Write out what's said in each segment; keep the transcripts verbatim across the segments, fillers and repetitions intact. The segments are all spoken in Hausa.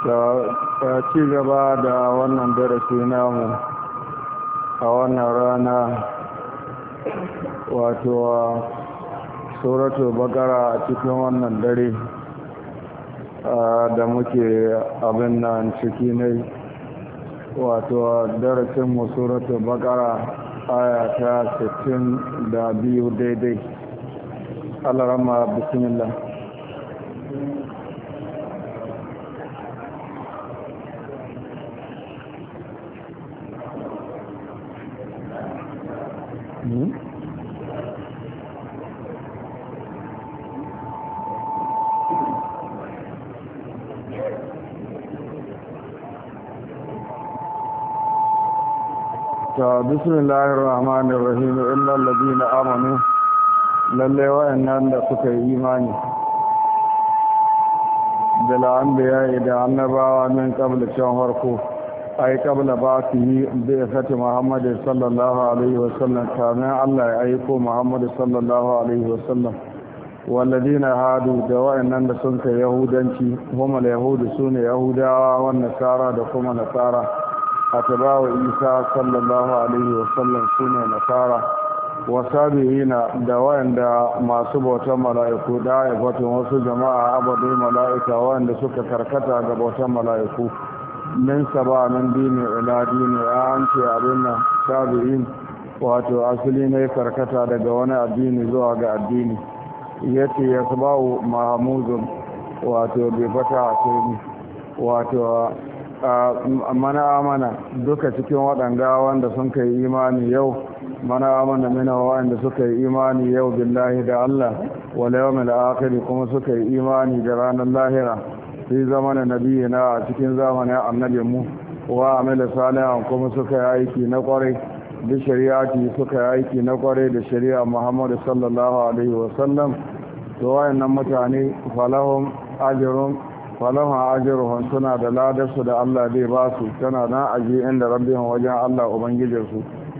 ta ci gaba da wannan darasi namu a wannan rana wato suratul baqara a cikin wannan dare da muke abin nan ciki ne wato darasin mu suratul baqara aya ta sittin da biyu daidai. Allah rahma bismillah. bismillahir rahmanir rahim illal ladina amanu lalle wa'annan da suka yi imani da anbiya da annabawa min qabla can farko ai qabla ba su yi bi fati muhammad sallallahu alaihi wasallam kana Allah ya aiko muhammad sallallahu alaihi wasallam walladina hadu da wa'annan da sun kai yahudanci kuma yahudu sune yahudawa wan nasara da kuma nasara atabawa isa sallallahu alaihi wasallam sune nasara wasabiina da wanda masu bautan mala'iku da aifatun wasu jama'a abadu mala'ika wanda suka karkata ga bautan mala'iku min saba min dini ila dini an ce abin nan sabi'in wato asali ne karkata daga wani addini zuwa ga addini yace yasba'u mahmudun wato bi fata asiri wato mana amana duka cikin waɗanga wanda sun kai imani yau mana amana mina wanda suka yi imani yau billahi da Allah wal yawmil akhir kuma suka yi imani da ranar lahira fi zamanin nabiyina a cikin zamanin annabin mu wa amila salihan kuma suka yi aiki na kwarai da shari'ati suka yi aiki na kwarai da shari'a Muhammad sallallahu alaihi wasallam to wayannan mutane falahum ajrun falahun ajiyarhun suna da ladarsu da Allah zai ba su tana na aji inda rabbihim wajen Allah ubangijinsu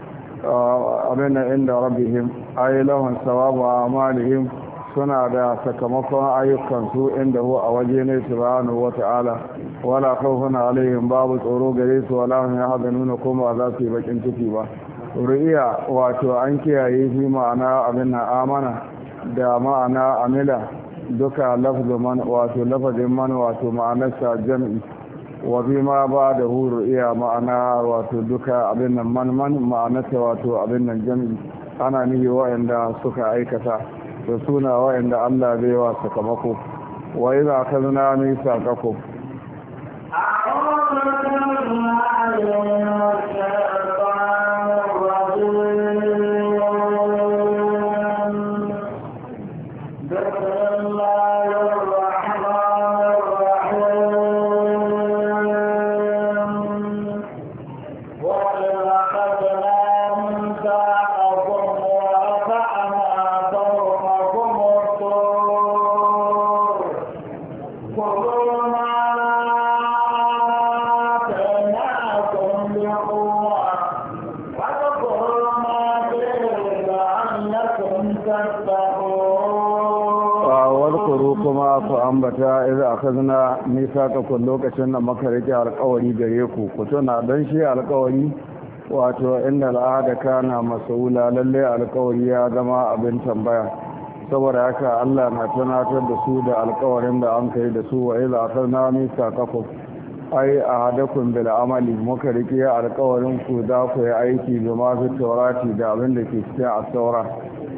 abin da inda rabbihim ayi lahun sawabu a amalihim suna da sakamakon ayyukansu inda hu a waje ne subhanahu wa ta'ala wala khawfun alaihim babu tsoro gare su wala hum yahzanuna kuma za su yi bakin ciki ba ru'iya wato an kiyaye shi ma'ana abin na amana da ma'ana amila duka lafazin man wato lafazin man wato ma'anarsa jam'i wa bi ma ba da huru iya ma'ana wato duka abin nan man man ma'anarsa wato abin nan jam'i ana nihi wa'anda suka aikata da suna wa'anda Allah zai wa sakamako wa idza akhadna mithaqakum ambata idza akhadna mithaqakum lokacin da muka rike alƙawari gare ku ku tuna dan shi alƙawari wato inda al'ada kana mas'ula lalle alƙawari ya zama abin tambaya saboda haka Allah na tunatar da su da alƙawarin da an kai da su wa idza akhadna mithaqakum ai ahadakum bil amali muka rike alƙawarin ku da ku yi aiki da masu taurati da abin da ke cikin at-taura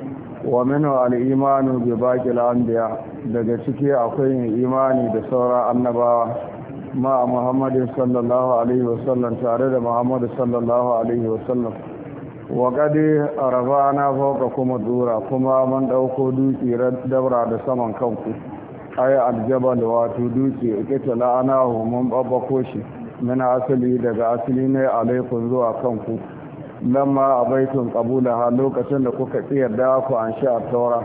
wa minhu al-imanu bi baqil anbiya daga ciki akwai yin imani da sauran annabawa ma Muhammadin sallallahu alaihi wasallam tare da Muhammadu sallallahu alaihi wasallam wa qadi arafana fawqa kuma dura kuma man dauko duki dabra da saman kanku ay aljabal wato duki ita la'anahu mun babbako shi mina asali daga asali ne alaikum zuwa kanku lamma abaitun qabulaha lokacin da kuka yarda ku an sha taura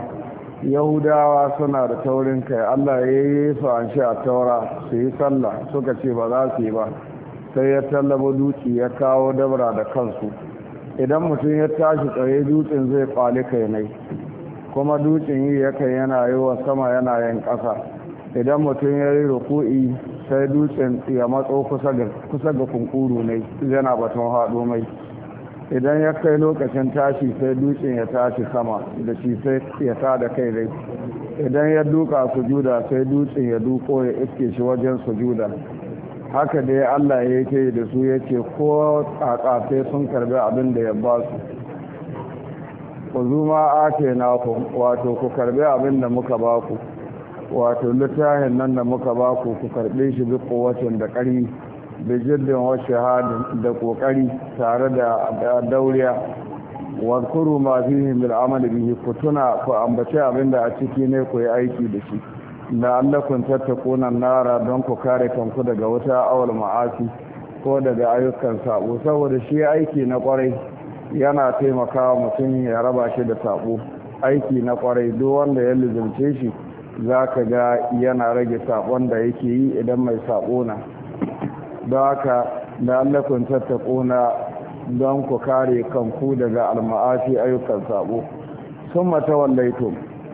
yahudawa suna da taurin kai Allah ya yi su an sha taura su yi sallah suka ce ba za su yi ba sai ya tallaba duki ya kawo dabra da kansu idan mutum ya tashi tsaye dutsen zai kwali kai nai kuma dutsen yi yakan yana yi wa sama yana yin ƙasa idan mutum ya yi ruku'i sai dutsen ya matso kusa ga kunkuru ne yana batun haɗo mai. Idan ya kai lokacin tashi sai dutsen ya tashi sama da shi sai ya tada kai dai. Idan ya duka sujuda sai dutsen ya duko ya iske shi wajen sujuda. Haka dai Allah ya yake da su yake ko tsatsa sai sun karbi abin da ya ba su. Ku zuma ake naku wato ku karbi abin da muka ba ku, wato littafin nan da muka ba ku ku karbe shi bi kowacin da ƙari da jiddin wa shahadin da kokari tare da dauriya. Wadkuru ma fihi bil amali bihi, ku tuna ku ambace abin da a ciki ne ku yi aiki da shi. La'allakum tattaquna nara, don ku kare kanku daga wuta awal ma'asi ko daga ayyukan sabo, saboda shi aiki na kwarai yana taimakawa mutum ya raba shi da sabo. Aiki na kwarai duk wanda ya lizumce shi zaka ga yana rage sabon da yake yi idan mai sabo na. Don haka la'allakum tattaquna, don ku kare kanku daga alma'asi ayyukan sabo. Summa tawallaytum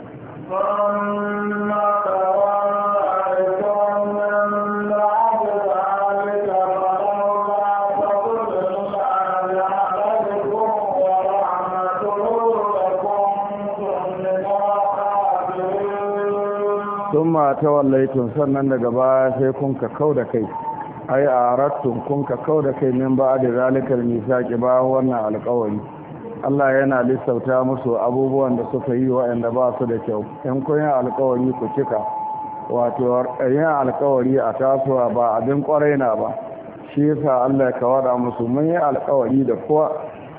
summa tawallaytum sannan daga baya sai kun ka kauda kai, ai arattum kun ka kauda kai min ba da zalikal misaqi ba wannan alƙawari. Allah yana lissauta musu abubuwan da suka yi waɗanda ba su da kyau. In kun yi alƙawari ku cika, wato yin alƙawari a tasowa ba abin ƙwarai na ba. Shi yasa Allah ya kawada musu mun yi alƙawari da kowa,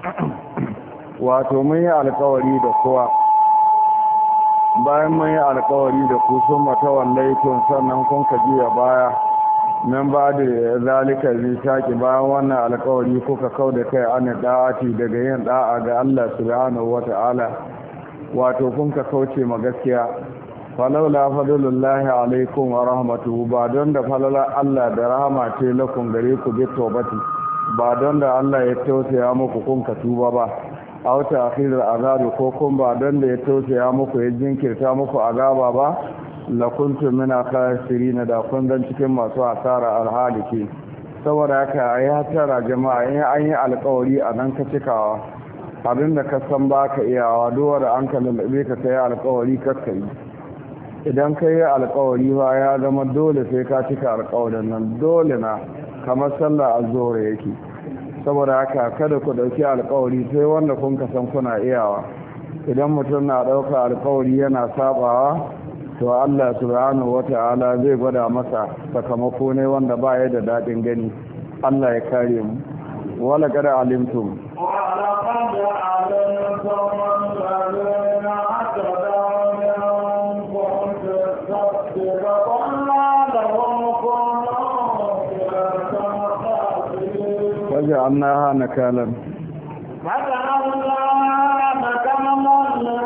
wato mun yi alƙawari da kowa. Bayan mun yi alƙawari da ku sun matawallaitun sannan kun ka juya baya. Nan ba da zalika zai bayan wannan alkawari kuka kau da kai an da'ati daga yin da'a ga Allah subhanahu wata'ala, wato kun ka kauce ma gaskiya. Falaula fadlullahi alaikum wa rahmatuhu, ba don da falala Allah da rahama ce lakum gare ku bi tawbati, ba don da Allah ya tausaya muku kun ka tuba ba. Aw ta'khirul azabi, ko kun ba don da ya tausaya muku ya jinkirta muku azaba ba. lakuntu mina khasirin, da kun dan cikin masu asara alhaliki. Saboda haka ayi hatara jama'a, in an yi alƙawari a nan ka cikawa abinda ka san baka iyawa, dole an ka lallabe ka kai alƙawari kakka yi. Idan ka yi alƙawari ba ya zama dole sai ka cika alƙawarin nan, dole na kamar sallah azhar yake. Saboda haka kada ku dauki alƙawari sai wanda kun ka san kuna iyawa. Idan mutum na dauka alƙawari yana sabawa, to Allah subhanahu wata'ala zai gwada masa sakamako ne wanda ba ya da daɗin gani. Allah ya kare mu. Wala kada alimtum wala qad alimtum alladhina atadaw minkum waja'alnaha nakalan waja'alnaha nakalan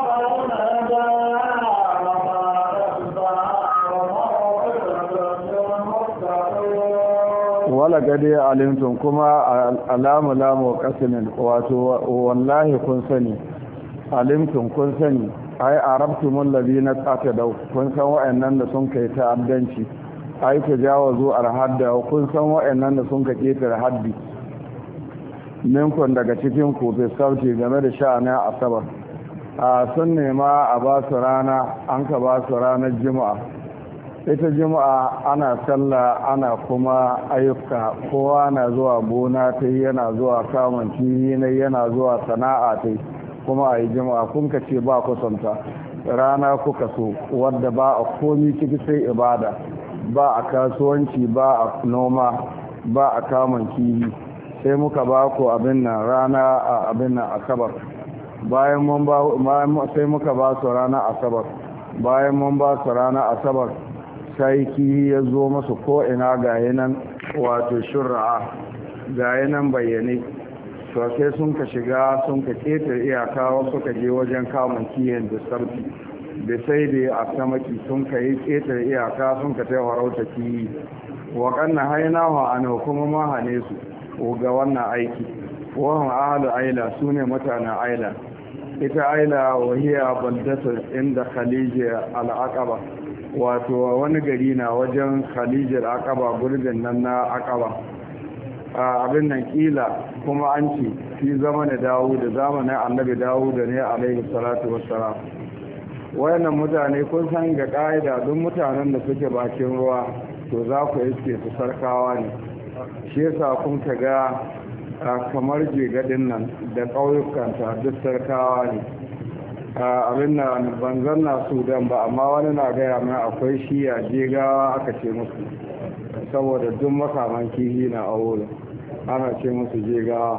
wala gade alimtum, kuma alamu lamu qasmin, wato wallahi kun sani, alimtum kun sani, ai arabtumul ladina qatadaw, kun san wa'annan da sun kai ta'addanci, ai tajawazu alhadda, kun san wa'annan da sun ka ketare haddi minkun daga cikin ku bi sauti game da sha'anin asabar. A sun nema a ba su rana, an ka ba su ranar juma'a. Ita juma'a ana sallah ana kuma ayyuka, kowa na zuwa gona ta yana zuwa kamun kihi na yana zuwa sana'a ta kuma a yi juma'a. Kun ka ce ba kusanta rana kuka so wadda ba a komi ciki sai ibada, ba a kasuwanci, ba a noma, ba a kamun kihi, sai muka ba ku abin nan rana a abin nan asabar. Bayan mun ba sai muka ba su rana asabar, bayan mun ba su rana asabar sai kihi ya zo masu ko'ina ga yanan wato shurra'a ga yanan bayyane. To sai sun ka shiga sun ka ƙetar iyaka, wasu ka je wajen kamun kiyin da sarfi da sai da a samaki sun ka yi ƙetar iyaka sun ka ta harauta kiyi. Waƙanna haina wa ana kuma mahane su ga wannan aiki. Wahan ahalu aila su ne mutanen aila. Ita aila wahiya baldatar inda khalijiyar al'aqaba, wato wani gari na wajen khalijar aqaba gurbin nan na aqaba abin nan kila kuma an ce fi zamanin Dawud da zamanin annabi Dawud ne alaihi salatu wassalam. Wayannan mutane kun san ga ka'ida duk mutanen da suke bakin ruwa to za ku iske su sarkawa ne. Shi yasa kun ka ga kamar jigadin nan da ƙauyukanta duk sarkawa ne. Abin nan ban zanna Sudan ba, amma wani na gaya mai akwai shiya jegawa aka ce musu saboda duk makaman kihi na a wurin ana ce musu jegawa.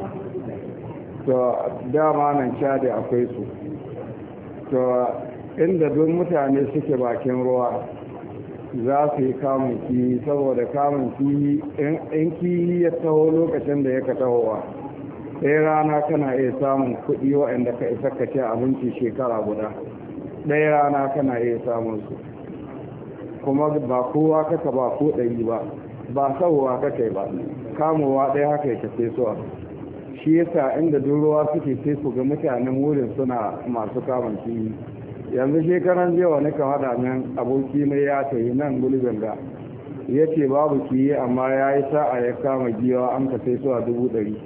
To dama nan Chadi akwai su. To inda duk mutane suke bakin ruwa za su yi kamun kihi, saboda kamun kihi in kihi ya taho lokacin da ya ka tahowa ɗaya rana kana iya samun kuɗi waɗanda ka isa ka ce abinci shekara guda. Ɗaya rana kana iya samun su, kuma ba kowa kaka ba ko ɗari ba, ba sauwa kaka ba, kamowa ɗaya haka ya tafe su. Shi yasa inda duk ruwa suke sai su ga mutanen wurin suna masu kamun kihi. Yanzu shekaran jiya wani kan haɗa min aboki ne ya tafi nan gulbin ga ya ce babu kiyi, amma ya yi sa'a ya kama giwa an ka sai su a dubu ɗari.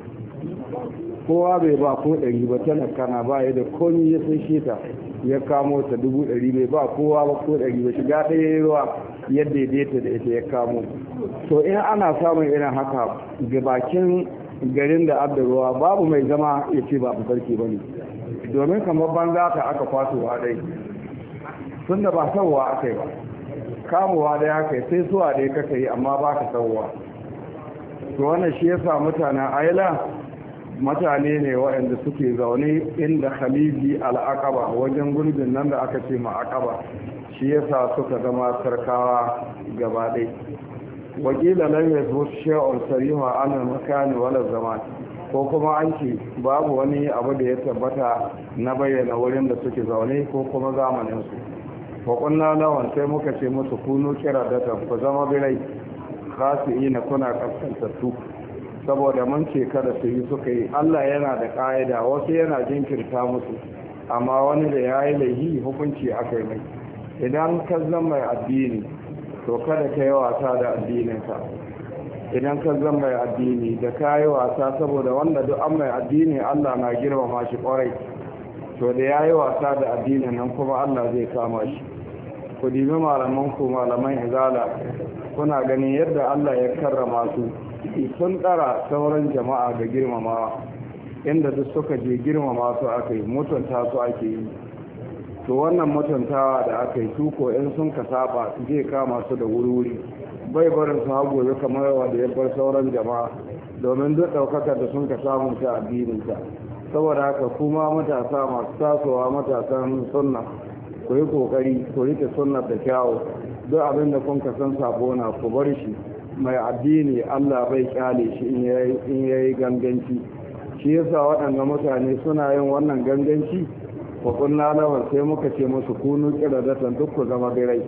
Kowa bai ba ko ɗari ba, talaka na ba ya da komi ya sai shi ta ya kamo ta dubu ɗari, bai ba kowa ba ko ɗari ba, shiga ɗaya ruwa ya daidaita da ita ya kamo. To in ana samun irin haka ga bakin garin da abda ruwa, babu mai zama ya ce ba sarki ba ne, domin kamar banza ta aka kwatowa dai, tun da ba sauwa aka yi ba, kamowa dai aka yi sai suwa dai kaka yi, amma ba ka sauwa. To wannan shi yasa mutanen aila mutane ne waɗanda suke zaune inda khaliji al'aqaba wajen gurbin nan da aka ce ma aqaba, shi yasa suka zama sarkawa gaba ɗaya. wakila lam yathbut shay'un sarima an al-makan wala zaman, ko kuma an ce babu wani abu da ya tabbata na bayyana wurin da suke zaune ko kuma zamanin su. wa kunna lawan sai muka ce musu kunu kiradata, ku zama birai khasi'ina, kuna kaskantattu, saboda mun ce kada su yi suka yi. Allah yana da ƙa'ida, wasu yana jinkirta musu, amma wani da ya yi laihi hukunci aka yi mai. Idan ka zama mai addini to kada ka yi wasa da addininka. Idan ka zama mai addini da ka yi wasa, saboda wanda duk an mai addini Allah na girmama shi kwarai, to da ya yi wasa da addinin nan kuma Allah zai kama shi. Ku dibi malaman ku malaman izala, kuna ganin yadda Allah ya karrama su, sun ɗara sauran jama'a da girmamawa, inda duk suka je girmama su aka yi, mutunta su ake yi. To wannan mutuntawa da aka yi su ko in sun ka saba zai kama su da wuri-wuri, bai barin su hagu ya kamar yawa da ya bar sauran jama'a, domin duk ɗaukakar da sun ka samu ta addininta. Saboda haka kuma matasa masu tasowa, matasan sunna, ku yi kokari ku rike sunnar da kyawu. Duk abin da kun ka san sabo na ku bar shi. Mai addini Allah bai kyale shi in yayi ganganci. Shi yasa waɗanda mutane suna yin wannan ganganci, wa kunna lawan sai muka ce musu kunu kiradatan, duk ku zama birai.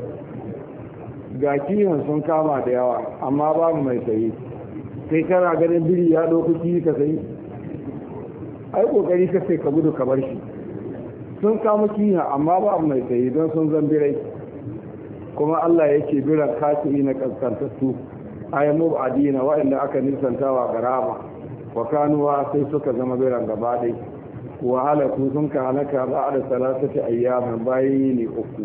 Ga kiyon sun kama da yawa, amma babu mai sayi. Kai kana ganin biri ya ɗauki kiyi ka sayi, ai kokari ka sai ka gudu ka bar shi. Sun kama kiyon amma babu mai sayi don sun zan birai. Kuma Allah yake biran kasiri na kaskantattu, ayyamu adina waɗanda aka nisantawa garama, wa kanuwa sai suka zama biran gaba ɗai. wa halaku sun ka halaka ba da salatati ayyamin bayan ne uku,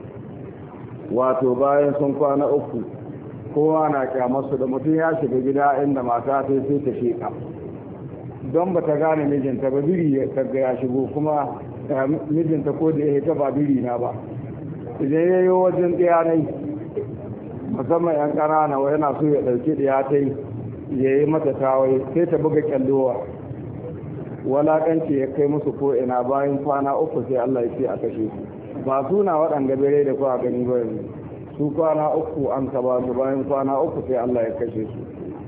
wato bayan sun kwana uku kowa na kyamarsu. Da mutum ya shiga gida inda mata ta sai ta sheka don ba ta gane mijinta ba, biri ya kaga ya shigo, kuma mijinta ko da ya ta ba biri na ba. Idan ya yi wajen ɗaya nai, musamman yan ƙanana wa yana so ya ɗauki ɗaya ta yi ya yi mata tawaye, sai ta buga kyallowa, walaƙanci ya kai musu ko ina. Bayan kwana uku sai Allah ya ce a kashe su. Ba suna waɗanda bere da kuwa gani ba yanzu, su kwana uku an ka ba su, bayan kwana uku sai Allah ya kashe su.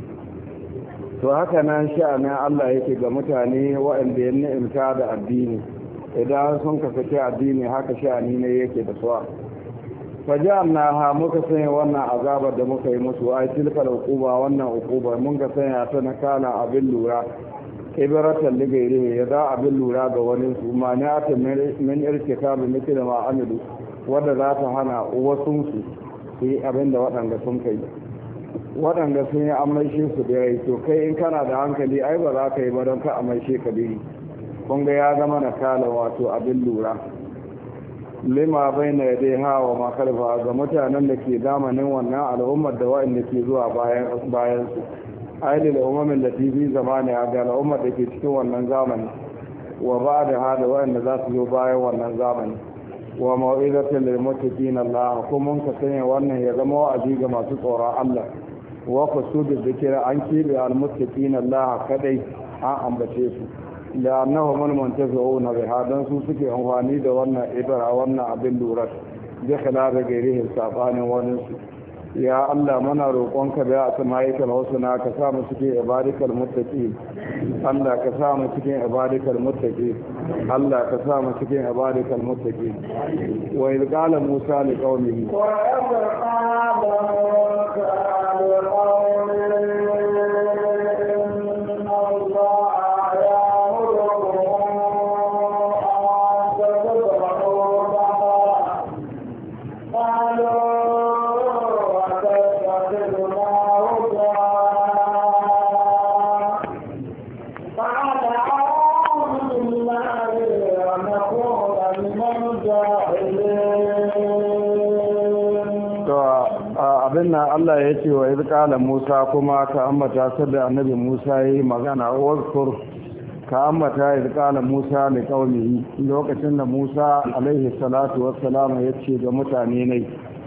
To haka nan sha'anin Allah yake ga mutane waɗanda ya ni'imta da addini, idan sun ka saki addini haka sha'ani ne yake da suwa. Faja'alna ha muka sanya wannan azabar da muka yi musu, ai tilkal uquba, wannan uquba mun ka sanya ta na kana abin lura, ibaratan da gaire ya za abin lura ga wani su, ma ne ata min irtika bi mithli ma amilu, wadda za ta hana wasunsu su yi abin da waɗanda sun kai waɗanda sun yi amaishe su da rai to kai in kana da hankali ai ba za ka yi ba don ka amaishe ka biri kun ga ya zama na kala wato abin lura lima bai na yadda hawa makarfa ga mutanen da ke zamanin wannan al'ummar da waɗanda ke zuwa bayan su ainihin al'ummamin da tv zamani a ga al'ummar da ke cikin wannan zamani wa ba da hada waɗanda za su zo bayan wannan zamani wa mau'izatul lil muttaqin Allah kuma mun ka sanya wannan ya zama wa'azi ga masu tsoron Allah wa qasudu dhikra an kibi al muttaqin Allah kadai an ambace su da annahu man muntafi'una bi hadan su suke amfani da wannan ibara wannan abin lura da kala da gairihin sabanin wani su ya Allah muna roƙonka da asma'ikal husna ka sa mu cikin ibadikal muttaqin Allah ka sa mu cikin ibadikal muttaqin Allah ka sa mu cikin ibadikal muttaqin wa idh qala Musa li qaumihi wa idh qala Musa li qaumihi Allah ya ce wa izkala Musa kuma ka ambata sadda annabi Musa yayi magana wazkur ka ambata izkala Musa li qaumihi lokacin da Musa alaihi salatu wassalam ya ce ga mutane ne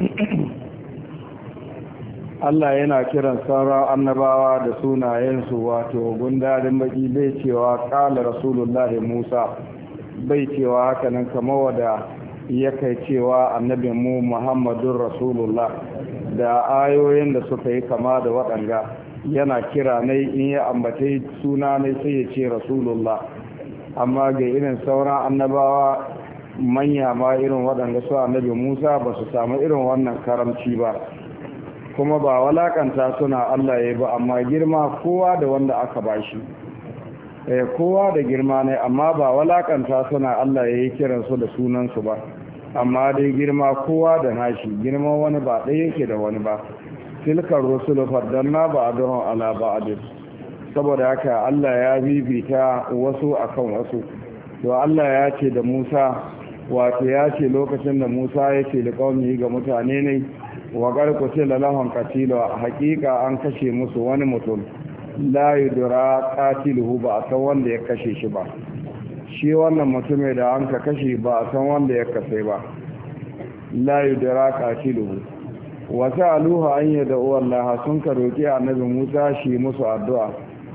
Allah yana kiran sauran annabawa da sunayensu wato gundarin baki bai cewa qala rasulullahi Musa bai cewa haka nan kamar wada ya kai cewa annabin mu Muhammadur Rasulullah da ayoyin da suka yi kama da waɗanga yana kira ne in ya ambace suna ne sai ya ce Rasulullah amma ga irin sauran annabawa manya ma irin waɗanda su annabi Musa ba su samu irin wannan karamci ba kuma ba walakanta suna Allah ya ba amma girma kowa da wanda aka bashi eh kowa da girma ne amma ba walakanta suna Allah ya yi kiransu da sunansu ba amma dai girma kowa da nashi girman wani ba ɗaya yake da wani ba tilkar rusulu faddalna ba'dahum ala ba'd saboda haka Allah ya bibita wasu akan wasu to Allah ya ce da Musa wato ya ce lokacin da Musa ya ce da kaumi ga mutane ne wa garku ce lalahun katilo hakika an kashe musu wani mutum la yudra qatiluhu ba a san wanda ya kashe shi ba shi wannan mutumin da an ka kashe ba a san wanda ya kashe ba la yudra qatiluhu wa sa'aluhu an yad'u Allah sun ka roki annabi Musa shi musu addu'a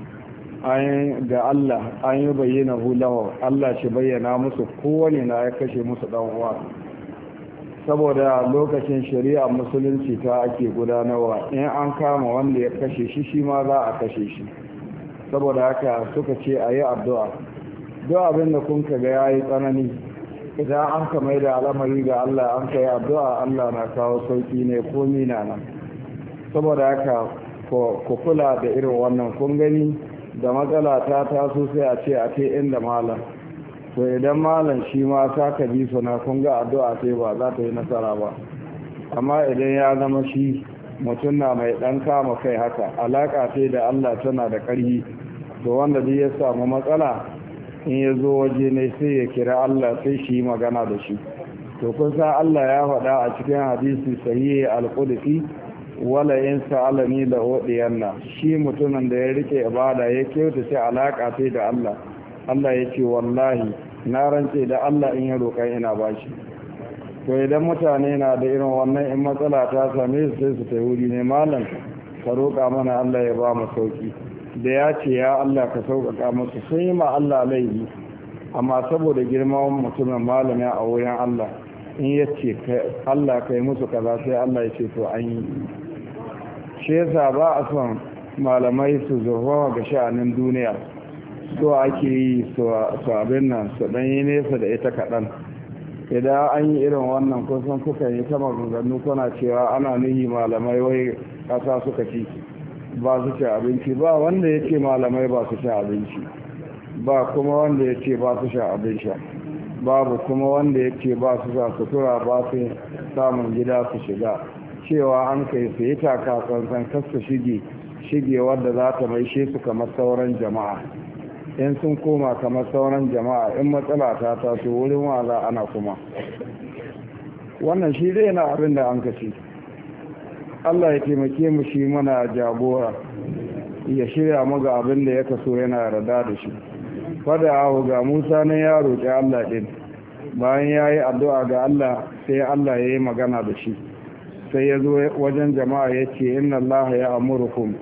an ga Allah an yi bayyana lahu Allah shi bayyana musu kowane na ya kashe musu dan uwa saboda lokacin shari'a musulunci ta ake gudanarwa in an kama wanda ya kashe shi shi ma za a kashe shi saboda haka suka ce a yi addu'a duk abin da kun ka ga ya yi tsanani idan an ka mai da al'amari ga Allah an ka yi addu'a Allah na kawo sauki ne ko mina nan saboda haka ku kula da irin wannan kun gani da matsala ta taso sai a ce a ce inda malam to idan malam shi ma ta ka bi suna kun ga addu'a sai ba za ta yi nasara ba amma idan ya zama shi mutum na mai dan kama kai haka alaka sai da Allah tana da ƙarfi to wanda duk ya samu matsala in ya zo waje ne sai ya kira Allah sai shi magana da shi to kun san Allah ya faɗa a cikin hadisi sahihi al-qudsi wala in sa'alani la udiyanna shi mutumin da ya rike ibada ya kyauta sai alaka sai da Allah Allah ya ce wallahi na rance da Allah in ya roƙa ina bashi to idan mutane na da irin wannan in matsala ta same su sai su tayi wuri ne malam ka roƙa mana Allah ya ba mu sauki da ya ce ya Allah ka sauƙaƙa musu sai ma Allah laifi amma saboda girman mutumin malami a wurin Allah in ya ce Allah ka yi musu kaza sai Allah ya ce to an yi shi yasa ba a son malamai su zurfawa ga sha'anin duniya so ake yi su abin nan su dan yi nesa da ita kaɗan idan an yi irin wannan kusan kuka yi ta maganganu kuna cewa ana nuhi malamai wai ƙasa suka ci ba su ci abinci ba wanda ya ce malamai ba su ci abinci ba kuma wanda ya ce ba su sha abin sha babu kuma wanda yake ba su za sutura ba su samun gida su shiga cewa an kai su yi taka tsantsan kasta shige shige wadda za ta maishe su kamar sauran jama'a in sun koma kamar sauran jama'a in matsala ta taso wurin waza ana kuma wannan shi dai na abin da an kace Allah ya taimake mu shi mana jagora ya shirya mu ga abin da ya kaso yana yarda da shi fada ahu ga Musa na ya roƙi Allah din bayan ya yi addu'a ga Allah sai Allah ya yi magana da shi sai ya zo wajen jama'a ya ce inna Allah ya amurukum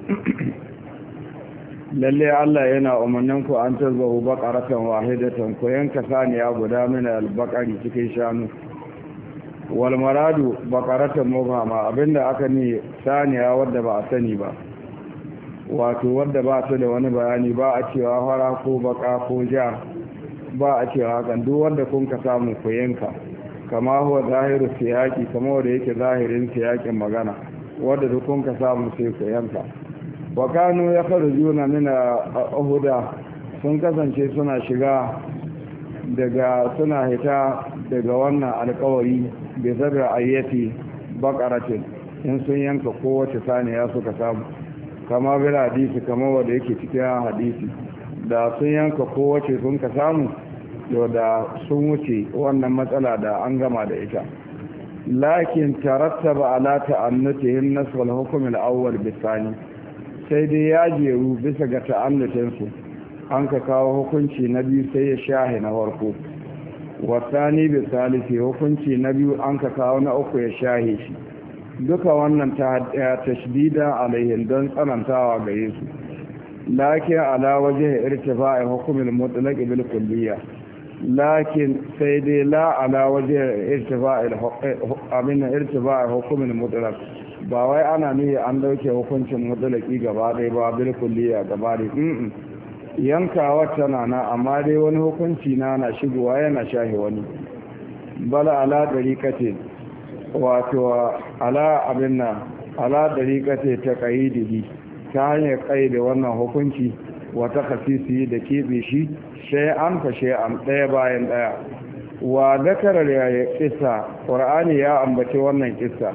lalle Allah yana umarnin ku an tazahu baqaratan wahidatan ku yanka saniya guda min al-baqari cikin shanu wal maradu baqaratan mubhama abinda aka ne saniya wadda ba a sani ba wato wadda ba ta da wani bayani ba a cewa fara ko baka ko ja ba a cewa hakan duk wanda kun ka samu ku yanka kama huwa zahiru siyaki kama wanda yake zahirin siyakin magana wanda duk kun ka samu sai ku yanka wa kanu yakhrujuna min uhuda sun kasance suna shiga daga suna hita daga wannan alƙawari bi zarra ayyati baqaratin in sun yanka kowace saniya suka samu kama bil hadisi kama wanda yake cikin hadisi da sun yanka kowace sun ka samu yau da sun wuce wannan matsala da an gama da ita lakin tarattaba ala ta'annutihim nasb al-hukm al-awwal bisani sai dai ya jeru bisa ga ta'annutin su an ka kawo hukunci na biyu sai ya shahe na farko wasani bisalisi hukunci na biyu an ka kawo na uku ya shahe shi duka wannan ta tashdida alaihim don tsanantawa gare su lakin ala waje irtifa'i hukumin mutlaq bil kulliyya lakin sai dai la ala waje irtifa'i abin irtifa'i hukumin mutlaq ba wai ana ne an dauke hukuncin mutlaqi gaba ɗaya ba bil kulliyya gaba ɗaya yankawa tana na amma dai wani hukunci na na shigowa yana shahi wani bala ala dariqatin wato ala abin nan ala dariqati ta qaidi ta hanyar qaidi wannan hukunci wata khasisi da kebe shi shay'an fa shay'an daya bayan daya wa zakara ya kissa qur'ani ya ambaci wannan kissa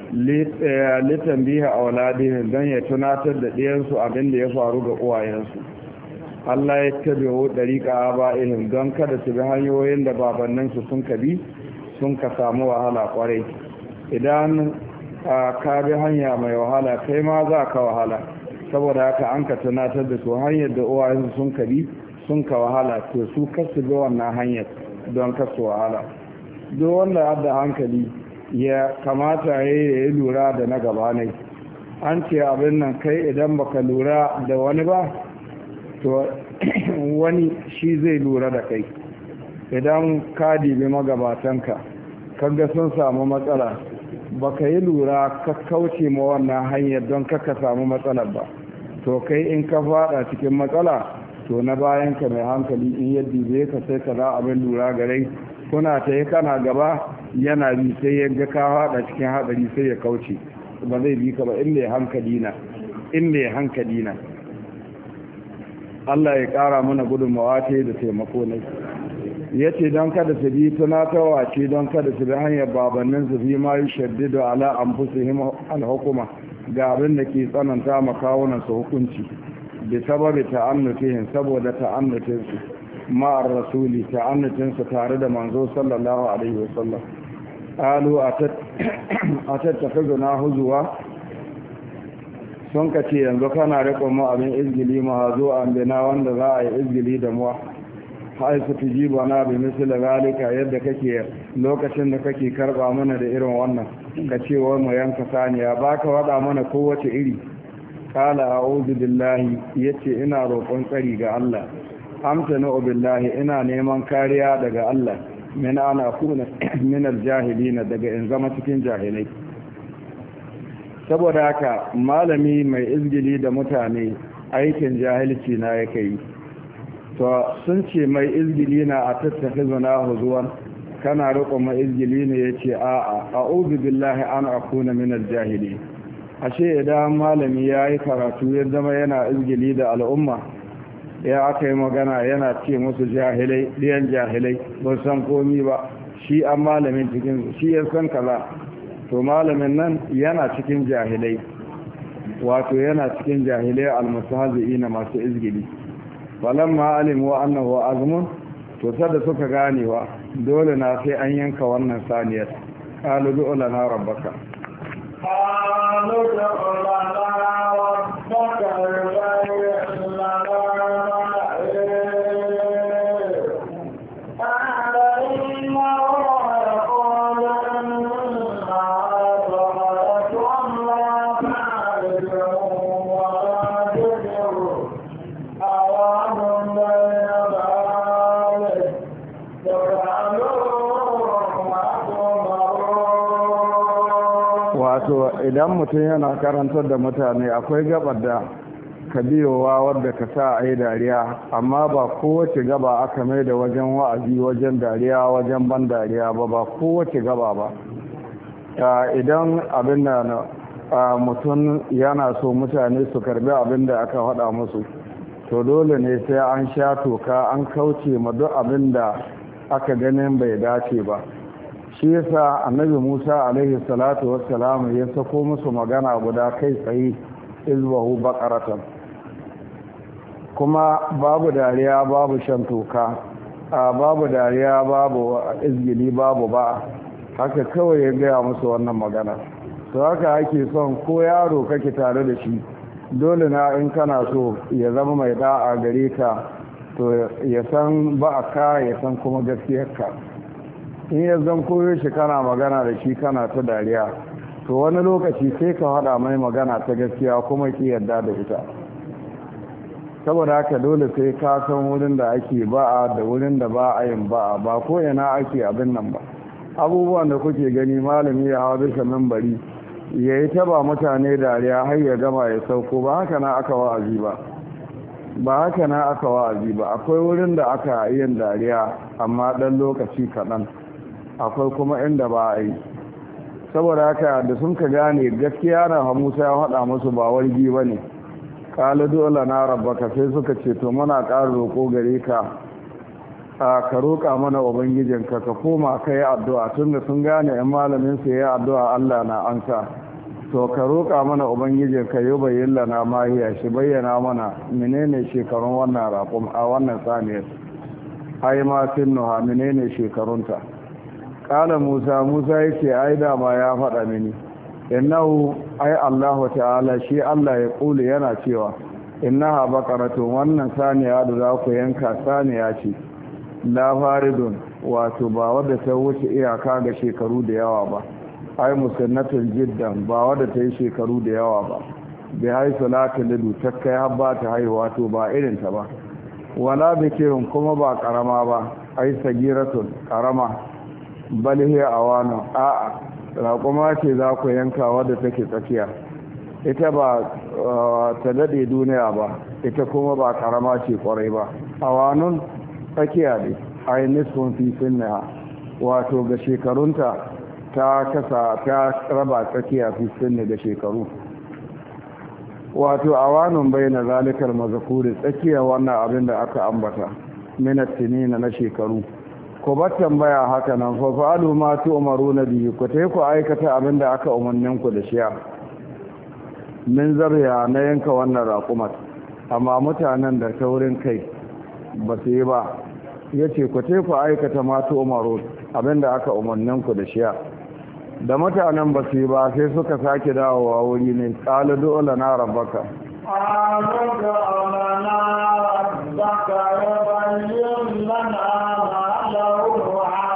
litanbiha auladihin dan ya tunatar da diyansu abin da ya faru ga uwayensu Allah ya tabi'u dariqa aba'ihim don kada su bi hanyoyin da babanninsu sun kabi sun ka samu wahala kwarai idan ka bi hanya mai wahala kai ma za ka wahala saboda haka an ka tunatar da su hanyar da uwayensu sun ka bi sun ka wahala to su kasu bi wannan hanyar don kasu wahala duk wanda da hankali ya kamata ya yi lura da na gaba ne an ce abin nan kai idan baka lura da wani ba to wani shi zai lura da kai idan ka dibi magabatanka kaga sun samu matsala baka yi lura ka kauce ma wannan hanyar don kaka samu matsalar ba to kai in ka fada cikin matsala to na bayan ka mai hankali in yadda zai ka sai ka za abin lura gare kuna ta yi kana gaba yana bi sai ya ga ka fada cikin hadari sai ya kauce ba zai bi ka ba in mai hankali na in mai hankali na Allah ya kara mana gudunmawa ce da taimako ne ya ce don kada su bi tunatarwa ce don kada su bi hanyar babannin su fi ma yi shaddido ala an fusuhim alhukuma ga abin da ke tsananta makawunan su hukunci da sababi ta'annutihin saboda ta'annutinsu ma'ar rasuli ta'annutinsu tare da manzo sallallahu alaihi wasallam alu a tattafi na huzuwa sun ka ce yanzu kana riƙon mu abin izgili ma zo an bina wanda za a yi izgili da muwa haisu tujiba na bi misali zalika yadda kake lokacin da kake karba mana da irin wannan ka ce wai mu yanka saniya baka wada mana kowace iri qala a'udhu billahi yace ina roƙon tsari ga Allah amtana billahi ina neman kariya daga Allah min ana kuna min aljahilina daga in zama cikin jahilai saboda haka malami mai izgili da mutane aikin jahilci na yake yi to sun ce mai izgili na a tattafi zana huzuwan kana riƙon mai izgili ne ya ce a'a a'udhu billahi an akuna min aljahili ashe idan malami ya yi karatu ya zama yana izgili da al'umma ya aka yi magana yana ce musu jahilai ɗiyan jahilai ba san komi ba shi an malamin cikin shi ya san kaza to malamin nan yana cikin jahilai wato yana cikin jahilai almustahzi'ina masu izgili falamma alimu annahu azmun to sada suka ganewa dole na sai an yanka wannan saniyar qalu du'a lana rabbaka qalu du'a lana rabbaka yubayyin lana wato idan mutum yana karantar da mutane akwai gabar da ka biyowa wadda ka sa a yi dariya amma ba kowace gaba aka mai da wajen wa'azi wajen dariya wajen ban dariya ba ba kowace gaba ba idan abin da mutum yana so mutane su karbi abin da aka faɗa musu to dole ne sai an sha toka an kauce ma duk abin da aka ganin bai dace ba shi yasa annabi Musa alaihi salatu wassalam ya sako musu magana guda kai tsaye izbahu baqaratan kuma babu dariya babu shan toka babu dariya babu izgili babu ba haka kawai ya gaya musu wannan magana to haka ake son ko yaro kake tare da shi dole na in kana so ya zama mai da'a gare ka to ya san ba'aka ya san kuma gaskiyarka in ya zan koyo shi kana magana da shi kana ta dariya to wani lokaci sai ka haɗa mai magana ta gaskiya kuma ki yarda da ita saboda haka dole sai ka san wurin da ake ba'a da wurin da ba a yin ba'a ba ko ina ake abin nan ba abubuwan da kuke gani malami ya hawa bisa membari ya yi taba mutane dariya har ya gama ya sauko ba haka na aka wa'azi ba ba haka na aka wa'azi ba akwai wurin da aka yin dariya amma ɗan lokaci kaɗan akwai kuma inda ba a yi saboda haka da sun ka gane gaskiya na Musa ya haɗa musu ba wargi ba ne ƙala dole na rabbaka sai suka ce to muna ƙara roƙo gare ka a ka roƙa mana ubangijinka ka koma ka yi addu'a tun da sun gane yan malamin su yi addu'a Allah na ansa to ka roƙa mana ubangijinka yi bayyana na mahiya shi bayyana mana menene shekarun wannan raƙum a wannan saniyar ai ma sinnuha menene shekarunta ƙala Musa Musa yake ai dama ya faɗa mini innahu ai Allah ta'ala shi Allah ya kula yana cewa innaha baqaratun wannan saniya da za ku yanka saniya ce la faridun wato ba wadda ta wuce iyaka ga shekaru da yawa ba ai musannatun jiddan ba wadda ta yi shekaru da yawa ba bi haisu la talidu ta kai har ba ta haihuwa to ba irin ta ba wala bikirun kuma ba karama ba ai sagiratun karama bal hiya awanu a'a raƙuma ce za ku yanka wadda take tsakiya ita ba ta daɗe duniya ba ita kuma ba karama ce kwarai ba awanun tsakiya ne a yi nisfin fifin na wato ga shekarunta ta kasa ta raba tsakiya fifin ne ga shekaru wato awanun bai na zalikar mazakuri tsakiya wannan abin da aka ambata minatini na shekaru ku bar tambaya haka nan fa fa'alu ma tu'maruna bihi ku tai ku aikata abinda aka umarnin ku da shiya min zariya na yanka wannan raƙumat amma mutanen da taurin kai ba su yi ba yace ku tai ku aikata ma tu'maru abinda aka umarnin ku da shiya da mutanen ba su yi ba sai suka sake dawowa wuri ne qala du'a lana rabbaka قالوا ادع لنا ربك يبين لنا ما لونها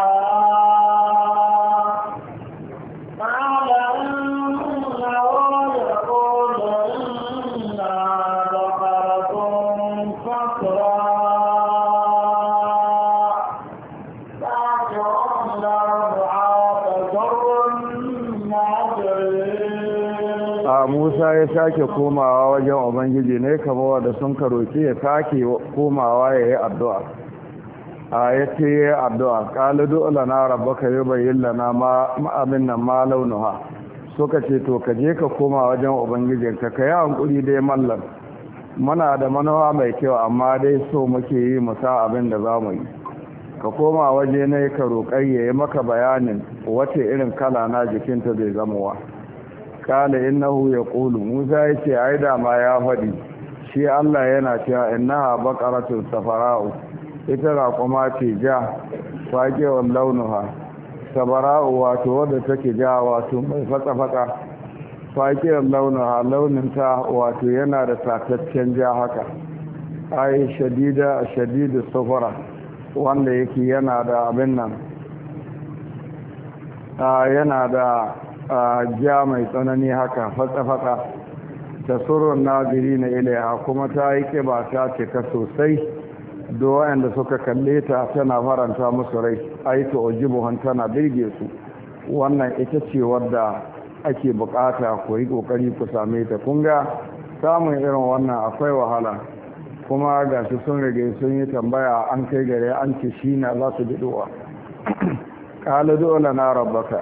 قال إنه يقول إنها بقرة صفراء فاقع لونها تضر الناظرين Musa ya sake komawa wajen Ubangiji ne kamar da sun karoki ya sake komawa ya yi addu'a a ya ce ya yi addu'a ƙalidu lana rabbaka yi bayin lana abin nan ma launuha suka ce to ka je ka koma wajen Ubangijinka ka yi hankuli dai mallam muna da manawa mai kyau amma dai so muke yi mu sa abin da za mu yi ka koma waje ne ka roƙai ya yi maka bayanin wace irin kala na jikinta zai zamowa kala innahu ya ƙulu musa ya ce ai da ma ya faɗi shi allah yana cewa innaha baqaratun safara'u ita raƙuma ce ja faƙewar launuha safara'u wato wadda take ja wato mai fatsa-fatsa faƙewar launuha launinta wato yana da tataccen ja haka ai shadida shadida safara wanda yake yana da abin nan yana da ja mai tsanani haka fatsa-fatsa ta surun naziri na ilaiha kuma ta yi kiba ta cika sosai da suka kalle ta tana faranta musu rai aita ojibuhan tana birge su wannan ita ce wadda ake bukata ku yi kokari ku same ta kunga samun irin wannan akwai wahala kuma ga su sun rage sun yi tambaya an kai gare an ce shi na za su bidowa ƙala dole na rabbaka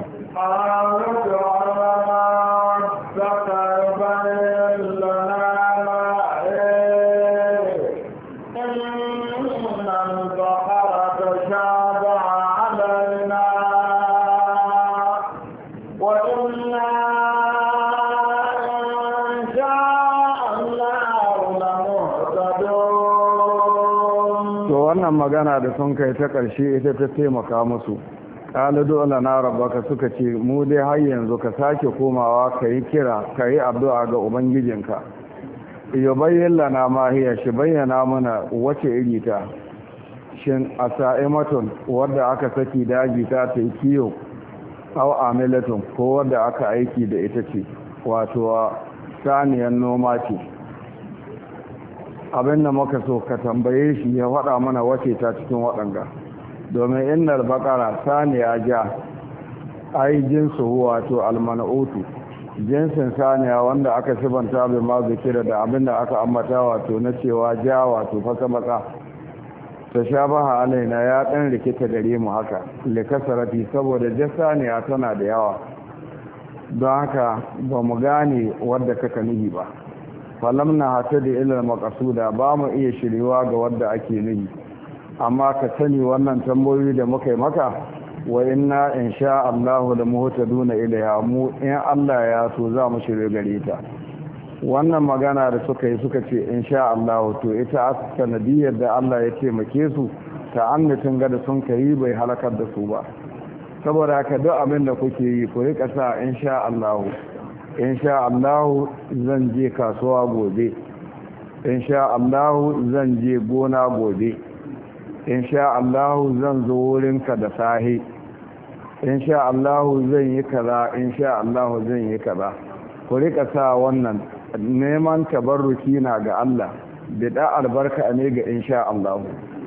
wannan magana da sun kai ta ƙarshe ita ta taimaka musu ƙala dole na rabbaka suka ce mu dai har yanzu ka sake komawa ka yi kira ka yi addu'a ga ubangijinka ya bayyana na mahiya shi bayyana mana wace iri ta shin a sa'imatun wadda aka saki daji ta ta yi kiyo au amilatun ko wadda aka aiki da ita ce wato saniyar noma ce abin da muka so ka tambaye shi ya faɗa mana wace ta cikin waɗanga domin innal baƙara saniya ja ai jinsu wato almanautu jinsin saniya wanda aka sibanta bai ma zikira da abin da aka ambata wato na cewa ja wato fasa baka ta sha baha alaina ya ɗan rikita gare mu haka likasarati saboda ja saniya tana da yawa don haka ba mu gane wadda kaka nihi ba falam na hata da ilil makasuda ba mu iya shiriwa ga wadda ake nuhi amma ka sani wannan tambayoyi da muka yi maka wa inna in sha Allahu da muhtaduna ilaiha mu in Allah ya so za mu shirye gare ta wannan magana da suka yi suka ce in sha Allahu to ita sanadiyar da Allah ya taimake su ta annatin gada sun kai bai halakar da su ba saboda haka duk abin da kuke yi ku rika sa in sha Allahu insha Allah zan je kasuwa gobe insha Allah zan je gona gobe insha Allah zan zo wurinka da sahi insha Allah zan yi kaza insha Allah zan yi kaza ku rika sa wannan neman tabarruki na ga Allah bida albarka ne ga insha Allah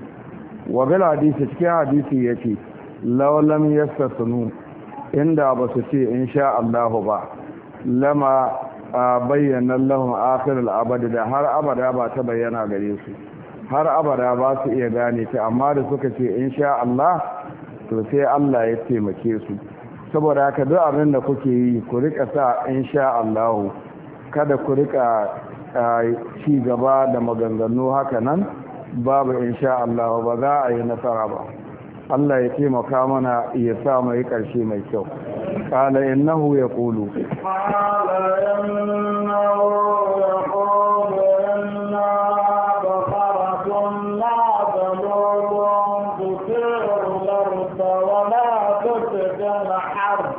wa bil hadisi cikin hadisi yace law lam yastasnu inda ba su ce insha Allah ba lama bayyana lahum akhir al-abad da har abada ba ta bayyana gare su har abada ba su iya gane ta amma da suka ce insha Allah to sai Allah ya taimake su saboda haka duk abin da kuke yi ku rika sa insha Allah kada ku rika ci gaba da maganganu haka nan babu insha Allah ba za a yi nasara ba Allah ya taimaka mana ya sa mai karshe mai kyau قال إنه يقول قال إنه يقول إنا بقرة لا ذلول تثير الأرض ولا تسقي الحرث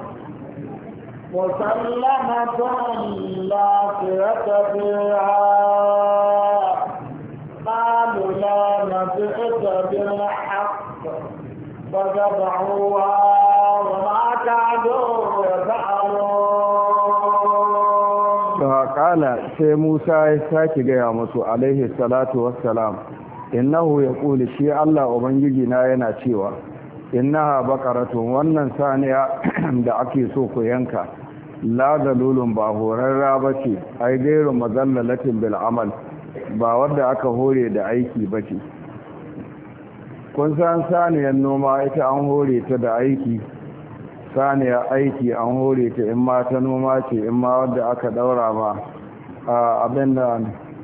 مسلمة لا شية فيها قالوا لا نجئت بالحق فذبحوها وما كادوا kala sai Musa ya sake gaya musu alaihi salatu wassalam innahu yaqulu shi Allah ubangiji na yana cewa innaha baqaratun wannan saniya da ake so ku yanka la dalulun ba horarra bace ai gairu mazallalatin bil amal ba wanda aka hore da aiki bace kun san saniyar noma ita an hore ta da aiki saniya aiki an hore ta in ma ta noma ce in ma wadda aka daura ma abin da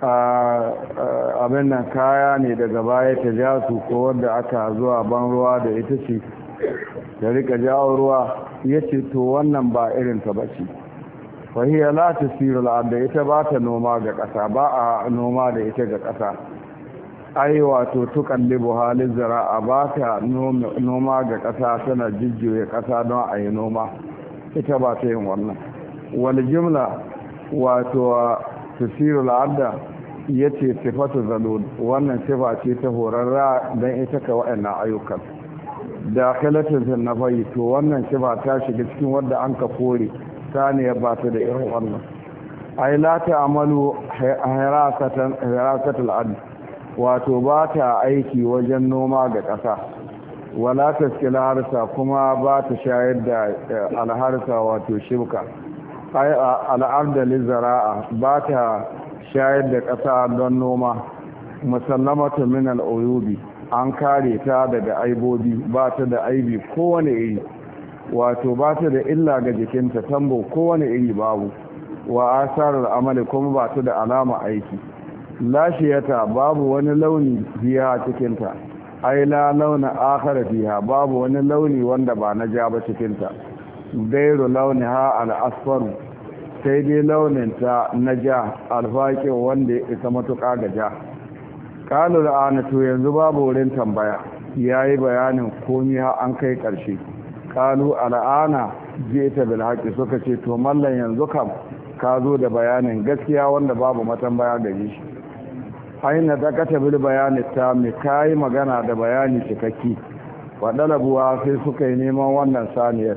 abin nan kaya ne daga baya ta ja su ko wadda aka zuwa ban ruwa da ita ce ta rika jawo ruwa ya ce to wannan ba irin ta bace fahiyya la ta siru da ita ba ta noma ga ƙasa ba a noma da ita ga ƙasa ai wato tukallibu halin zara'a ba ta noma ga ƙasa tana jijjiye ƙasa don a yi noma ita ba ta yin wannan wani jimla wato tasiru la'adda ya ce sifatu zalun wannan sifa ce ta horarra don ita ka waɗannan ayyukan da kalatin na fayi to wannan sifa ta shiga cikin wadda an ka kore saniyar ba ta da irin wannan ai la ta amalu hirasatul ard wato ba ta aiki wajen noma ga ƙasa wala taskila harsa kuma ba ta shayar da alharsa wato shibka ai al'arda lizara'a ba ta shayar da ƙasa don noma musallamatu min al'uyubi an kare ta daga aibobi ba ta da aibi kowane iri wato ba ta da illa ga jikinta tambo kowane iri babu wa asarar amali kuma ba ta da alama aiki lashiyata babu wani launi biya cikinta ai la launa akhara fiha babu wani launi wanda ba na ja ba cikinta gairu launiha al-asfar sai dai launinta na ja alfaƙi wanda ya isa matuƙa ga ja ƙalu da to yanzu babu wurin tambaya ya yi bayanin komi an kai ƙarshe ƙalu al'ana jeta bil haƙi suka ce to mallan yanzu kam ka zo da bayanin gaskiya wanda babu matambaya gare shi aina ta kata bil bayanin ta mai kayi magana da bayani cikakki waɗalabuwa sai suka yi neman wannan saniyar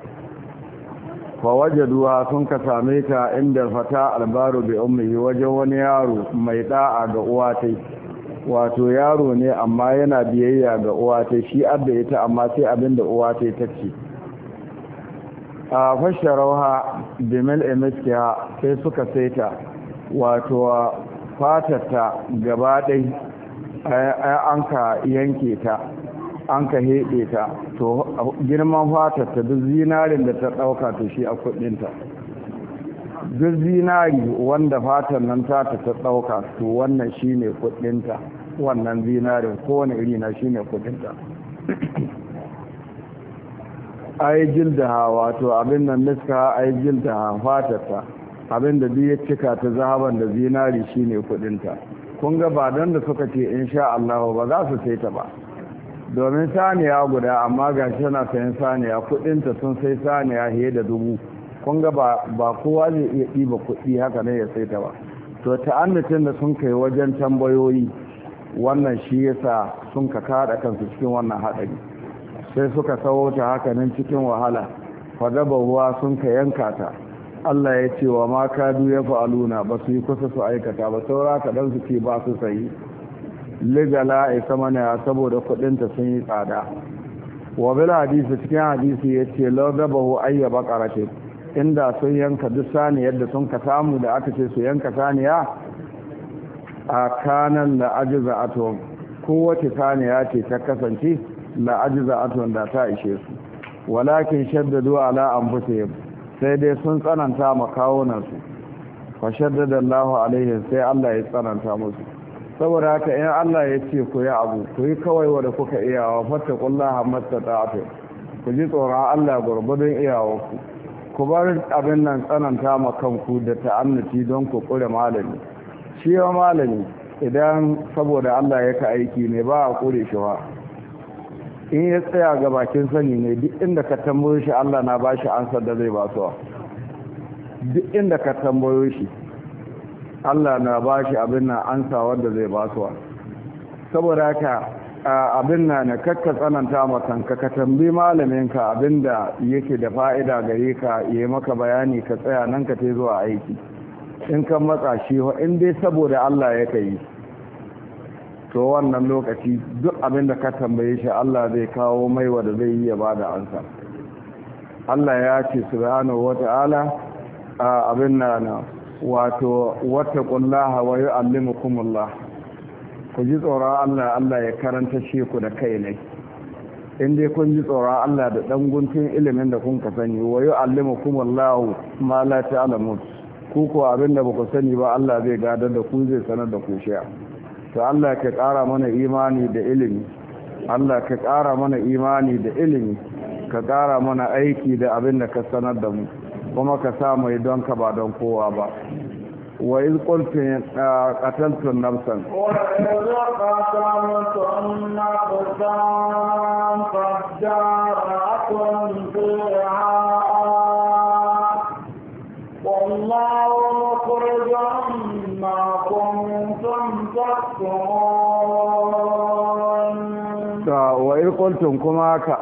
fawajaduwa sun ka same ta inda fata albaru bi ummihi wajen wani yaro mai da'a ga uwa tai wato yaro ne amma yana biyayya ga uwa tai shi adda ita amma sai abinda uwa tai tace a fasharauha bi mil'i miskiha sai suka saita wato fatarta gaba dai an ka yanke ta an ka heɗe ta to girman fatar ta duk zinarin da ta ɗauka to shi a kuɗinta duk zinari wanda fatar nan ta ta ɗauka to wannan shi ne kuɗinta wannan zinarin kowane iri na shi ne kuɗinta ai jildaha wato abin nan niska ai jildaha fatar ta abin da duk ya cika ta zahaban da zinari shi ne kuɗinta kun ga ba don da suka ce insha Allah ba za su sai ta ba domin saniya guda amma ga shi na sayan saniya kudinta sun sai saniya fiye da dubu kun ga ba kowa zai iya ɗiba kuɗi haka ne ya sai ta ba to ta'annatin da sun kai wajen tambayoyi wannan shi yasa sun ka kada kansu cikin wannan haɗari sai suka sawo ta haka nan cikin wahala fadaba ruwa sun ka yanka ta Allah ya ce wa ma kadu ya fa'aluna ba su yi kusa su aikata ba saura kaɗan su ce ba su sayi ligala a sama ne saboda kudinta sun yi tsada wa bil hadisi cikin hadisi ya ce lau dabahu ayya bakaratin inda sun yanka duk saniyar da sun ka samu da aka ce su yanka saniya a kanan la ajiza atom kowace saniya ce ta kasance la ajiza atom da ta ishe su walakin shaddadu ala anfusihim sai dai sun tsananta makawunan su fa shaddada Allahu alaihim sai Allah ya tsananta musu saboda haka in Allah ya ce ku yi abu ku yi kawai wanda kuka iyawa fatta kullaha mastata'tu ku ji tsoron Allah gurgudun iyawarku ku bar abin nan tsananta ma kanku da ta'annuci don ku kure malami shi ya malami idan saboda Allah ya ka aiki ne ba a kure shi ba in ya tsaya ga bakin sani ne duk inda ka tambayo shi Allah na bashi ansar da zai ba su duk inda ka tambayo shi Allah na ba shi abin na ansa wanda zai ba su saboda haka abin na na kakka tsananta makanka ka tambi malaminka abin da yake da fa'ida gare ka yi maka bayani ka tsaya nan ka te zuwa aiki in kan matsa shi in dai saboda Allah ya kai to wannan lokaci duk abin da ka tambaye shi Allah zai kawo mai wanda zai yi ya bada ansa Allah ya ce subhanahu wata'ala abin na na wato wattaqullaha wa yu'allimukumullah ku ji tsoron Allah Allah ya karanta shi ku da kai ne in dai kun ji tsoron Allah da dan guntun ilimin da kun ka sani wa yu'allimukumullahu ma la ta'lamun ku ko abinda ba ku sani ba Allah zai gadar da ku zai sanar da ku shi'a to Allah ka ƙara mana imani da ilimi Allah ka ƙara mana imani da ilimi ka ƙara mana aiki da abin da ka sanar da mu kuma ka sa mu don ka ba don kowa ba wa iz qultum qataltum nafsan wa iz qataltum nafsan fadara'atum fiha wallahu mukhrijum ma kuntum taktumun wa iz qultum kuma ka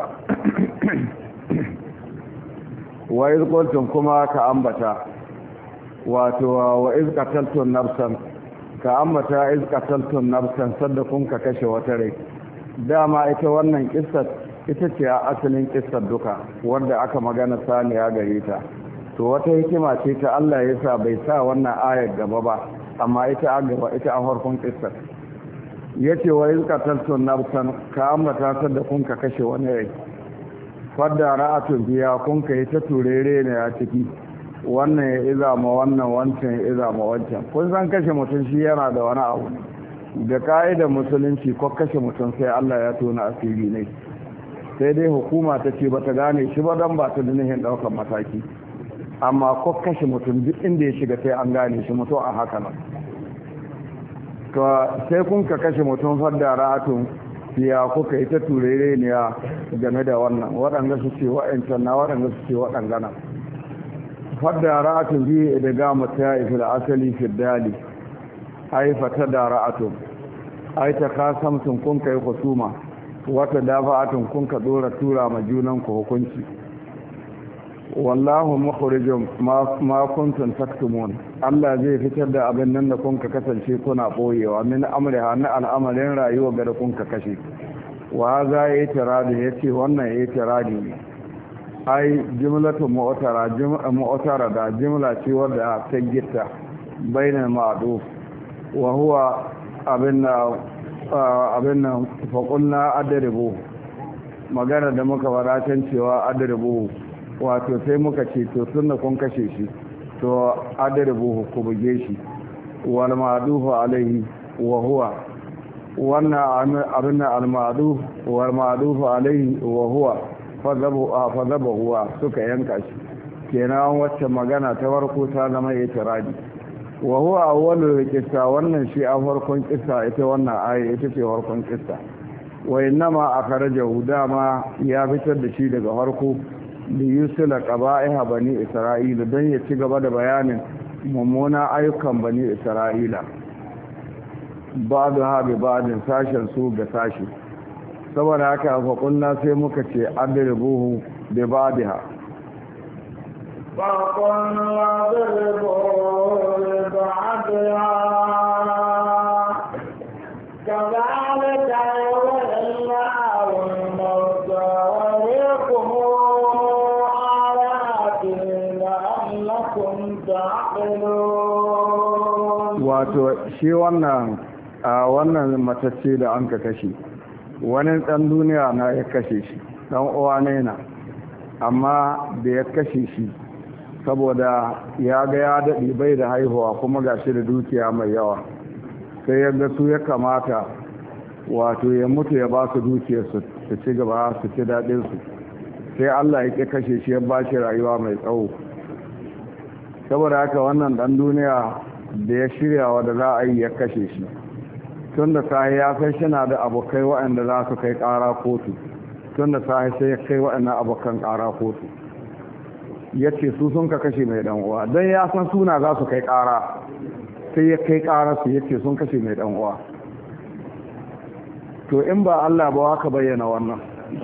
wa iz qultum kuma ka ambata wato wa iz qataltum nafsan ka ambata iz qataltum nafsan sadda kun ka kashe wata rai dama ita wannan kissar ita ce asalin kissar duka wanda aka magana saniya gare ta to wata hikima ce ta Allah ya sa bai sa wannan ayar gaba ba amma ita a gaba ita a farkon kissar yace wa iz qataltum nafsan ka ambata sadda kun ka kashe wani rai fadda ra'atun biya kun kai ta turere ne a ciki wannan ya iza ma wannan wancan ya iza ma wancan kun san kashe mutum shi yana da wani abu da ka'idar musulunci ko kashe mutum sai Allah ya tona asiri ne sai dai hukuma ta ce bata gane shi ba dan ba ta da nihin daukar mataki amma ko kashe mutum duk inda ya shiga sai an gane shi mutum a haka nan to sai kun ka kashe mutum fadda ra'atun ya kuka yi ta turere ne game da wannan waɗanda su ce wa'ancan na waɗanda su ce waɗangana fadda ra'atun biyu da gama ta yi fil asali fiddali ai fata da ra'atun ai ta kasamtun kun kai kusuma wata dafa'atun kun ka dora tura ma junan ku hukunci wallahu mukhrijum ma kuntum taktumun Allah zai fitar da abin nan da kun ka kasance kuna boyewa min amriha na al'amarin rayuwa ga da kun ka kashe wa za ya yi tiradi yace wannan ya yi tiradi ne ai jumlatu mu'tara mu'tara da jumla ce wadda ta gitta bainal ma'duf wa huwa abinna abinna fa qulna adribu magana da muka fara can cewa adribu wato sai muka ce to tunda kun kashe shi to adribu ku buge shi wal ma'dufu alaihi wa huwa wannan abinna al ma'duf wal ma'dufu alaihi wa huwa fadabu huwa suka yanka shi kenan wacce magana ta farko ta zama itiradi wa huwa awwalu qissa wannan shi a farkon qissa ita wannan aya ita ce farkon qissa wa innama akhrajahu dama ya fitar da shi daga farko li yusila qaba'iha bani isra'ila dan ya ci gaba da bayanin mummuna ayyukan bani isra'ila ba'da ha bi ba'din sashen su ga sashi saboda haka fa kunna sai muka ce adribuhu bi ba'daha fa kunna adribuhu bi ba'daha kadhalika yawallahu al-mawta wa yakum ayatin la'allakum ta'qilun wato shi wannan a wannan matacce da an ka kashe wani ɗan duniya na ya kashe shi ɗan uwa ne na amma da ya kashe shi saboda ya ga ya daɗi bai da haihuwa kuma ga shi da dukiya mai yawa sai ya ga su ya kamata wato ya mutu ya ba su dukiyar su ci gaba su ci daɗinsu sai Allah ya ƙi kashe shi ya ba shi rayuwa mai tsawo saboda haka wannan ɗan duniya da ya shirya wadda za a yi ya kashe shi tun da sahi ya kai shi na da abokai waɗanda za su kai ƙara kotu tun da sahi sai ya kai waɗannan abokan ƙara kotu ya ce su sun ka kashe mai ɗan'uwa don ya san suna za su kai ƙara sai ya kai ƙara su ya ce sun kashe mai ɗan'uwa to in ba Allah ba haka bayyana wannan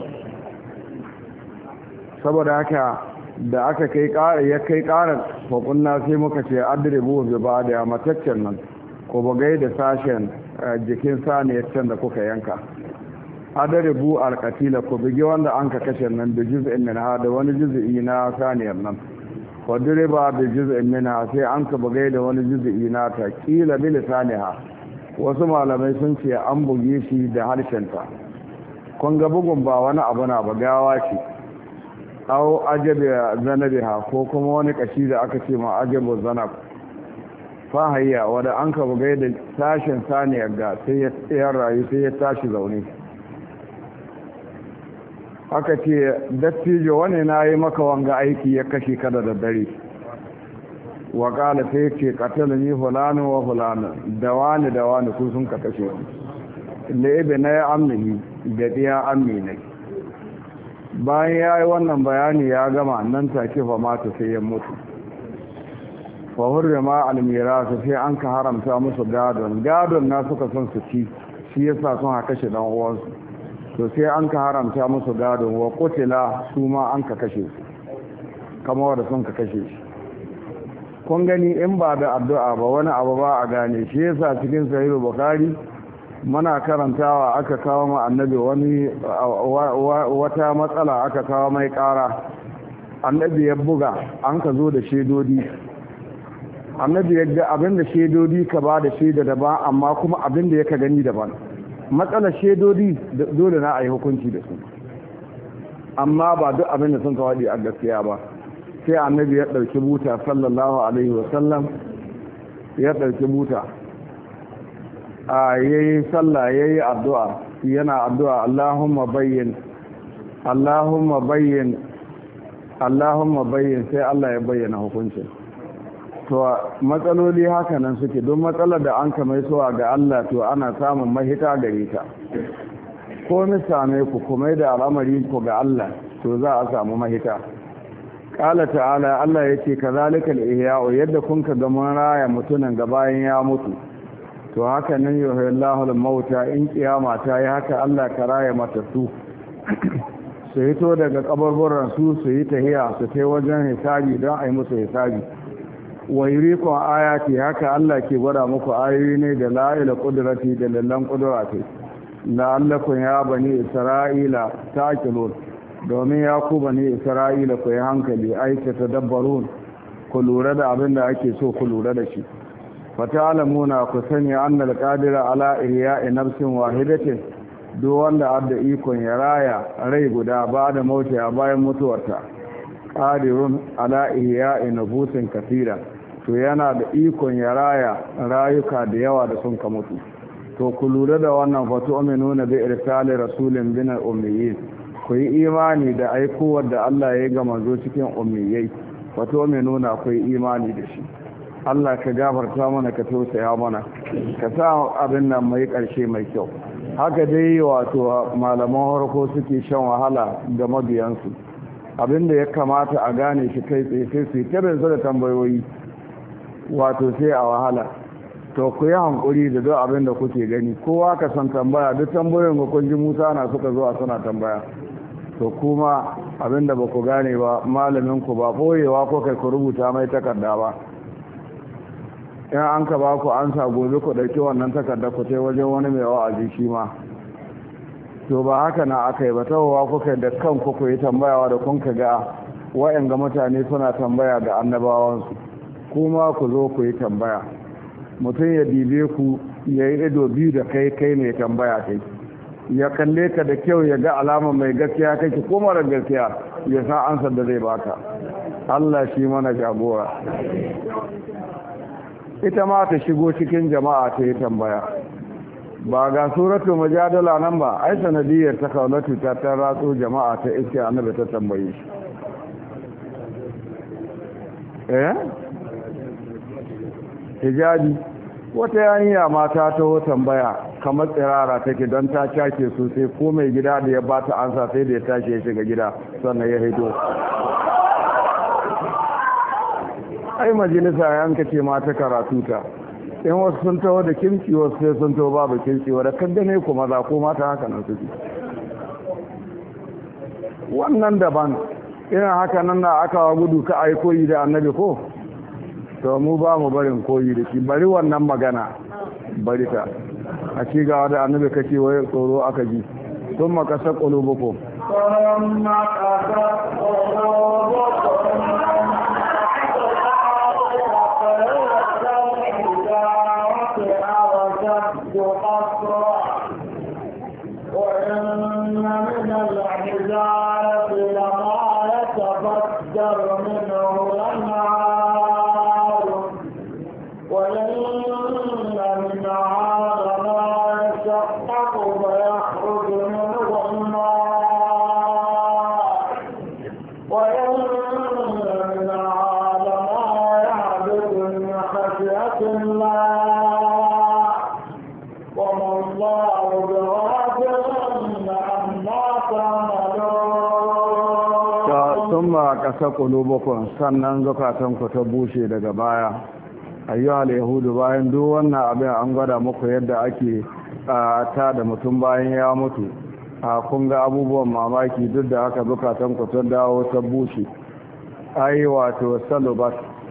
saboda haka da aka kai ƙara ya kai ƙara faƙunna sai muka ce adribu bi ba da mataccen nan ko bugai da sashen jikin saniyar can da kuka yanka adaribu alkatila ku bugi wanda an ka kashe nan da juz'in min ha da wani juz'i na saniyar nan wa direba da juz'in min ha sai an ka bugai da wani juz'i na ta kila bil saniha wasu malamai sun ce an buge shi da harshen ta kun ga bugun ba wani abu na ba gawa ce aw ajabi zanabiha ko kuma wani kashi da aka ce ma ajabu zanab fahayya wadda an ka bugai da tashin saniyar ga sai ya tsayar rayu sai ya tashi zaune aka ce dattijo wani na yi maka wanga aiki ya kashe ka da daddare wa kala sai ce katalani fulani wa fulani da wani da wani su sun ka kashe lebe na ya amini da ɗiya aminai bayan ya yi wannan bayani ya gama nan take fa mata sai ya mutu fa hurri ma almira su sai an ka haramta musu gadon gadon na suka son su ci shi yasa sun haka kashe dan uwansu to sai an ka haramta musu gadon wa kutila su ma an ka kashe su kama wanda sun ka kashe shi kun gani in ba da addu'a ba wani abu ba a gane shi yasa cikin sahih bukhari muna karantawa aka kawo ma annabi wani wata matsala aka kawo mai kara annabi ya buga an ka zo da shedodi annabi ya ga abinda shedodi ka ba da shaida daban amma kuma abinda yake gani daban matsalar shedodi dole na a yi hukunci da su amma ba duk abinda sun kawadi a gaskiya ba sai annabi ya ɗauki buta sallallahu alaihi wasallam ya ɗauki buta a yayi sallah yayi addu'a yana addu'a Allahumma bayyin Allahumma bayyin Allahumma bayyin sai Allah ya bayyana hukuncin to matsaloli haka nan suke don matsalar da an kamar suwa ga Allah to ana samun mahita gare ta ko same ku kuma da al'amari ku ga Allah to za a samu mahita qala ta'ala Allah yace kazalika al-ihya'u yadda kun ka ga mun raya mutunan ga bayan ya mutu to haka nan yuhillahu al-mauta in kiyama ta yi haka Allah ka raya matattu su hito daga kaburburan su su yi tahiya su kai wajen hisabi don a yi musu hisabi wa yuriku ayati haka Allah ke gwada muku ayoyi ne da la'ila qudrati da lallan qudrati la'allakum ya bani isra'ila taqilun domin ya ku bani isra'ila ku yi hankali aika tadabbarun ku lura da abin da ake so ku lura da shi fatalamuna ku sani annal qadira ala ihya'i nafsin wahidatin duk wanda adda ikon ya raya rai guda ba da mauta bayan mutuwarta qadirun ala ihya'i nufusin kathira to yana da ikon ya raya rayuka da yawa da sun ka mutu to ku lura da wannan fatu aminuna bi irsali rasulin bin ummiyin ku yi imani da aikowar da Allah ya ga manzo cikin ummiyai fatu aminuna ku yi imani da shi Allah ka gafarta mana ka tausaya mana ka sa abin nan mai karshe mai kyau haka dai wato malaman harko suke shan wahala ga mabiyansu abinda ya kamata a gane shi kai tsaye sai su yi tarin su da tambayoyi wato sai a wahala to ku yi hankuri da duk abin da kuke gani kowa ka san tambaya duk tambayoyin ga kun ji Musa na suka zuwa suna tambaya to kuma abin da ba ku gane ba malamin ku ba boyewa ko kai ku rubuta mai takarda ba in an ka ba ku an sa gobe ku dauki wannan takarda ku tai wajen wani mai wa'azi shi ma to ba haka na aka yi ba tawowa kuka da kanku ku yi tambayawa da kun ka ga wa'yan ga mutane suna tambaya ga annabawansu kuma ku zo ku yi tambaya mutum ya dibe ku ya yi ido biyu da kai kai mai tambaya kai ya kalle ka da kyau ya ga alama mai gaskiya kake ko mara gaskiya ya san ansar da zai baka Allah shi mana jagora ita ma ta shigo cikin jama'a ta yi tambaya ba ga suratu mujadala nan ba ai sanadiyar ta kaunatu ta ta ratso jama'a ta iske annabi ta tambaye shi eh hijabi wata yaniya mata ta ho tambaya kamar tsirara take don ta cake sosai ko mai gida da ya bata ansa sai da ya tashi ya shiga gida sannan ya haido ai majalisa yanka ce mata karatu ta in wasu sun taho da kimci wasu sai sun taho babu kimci wadda kaddane ku maza ko mata haka nan suke wannan daban irin haka nan na aka gudu ka ai koyi da annabi ko to mu ba mu barin koyi da shi bari wannan magana bari ta a ci gawa da annabi kace wai tsoro aka ji sun makasar ƙulubukum وإن من الحجارة لما يتفجر منه الأنهار وإن summa qasa qulubukum sannan zukatanku ta bushe daga baya ayyuhal yahudu bayan duk wannan abin an gwada muku yadda ake ta da mutum bayan ya mutu a kun ga abubuwan mamaki duk da haka zukatanku ta dawo ta bushe ai wato salubat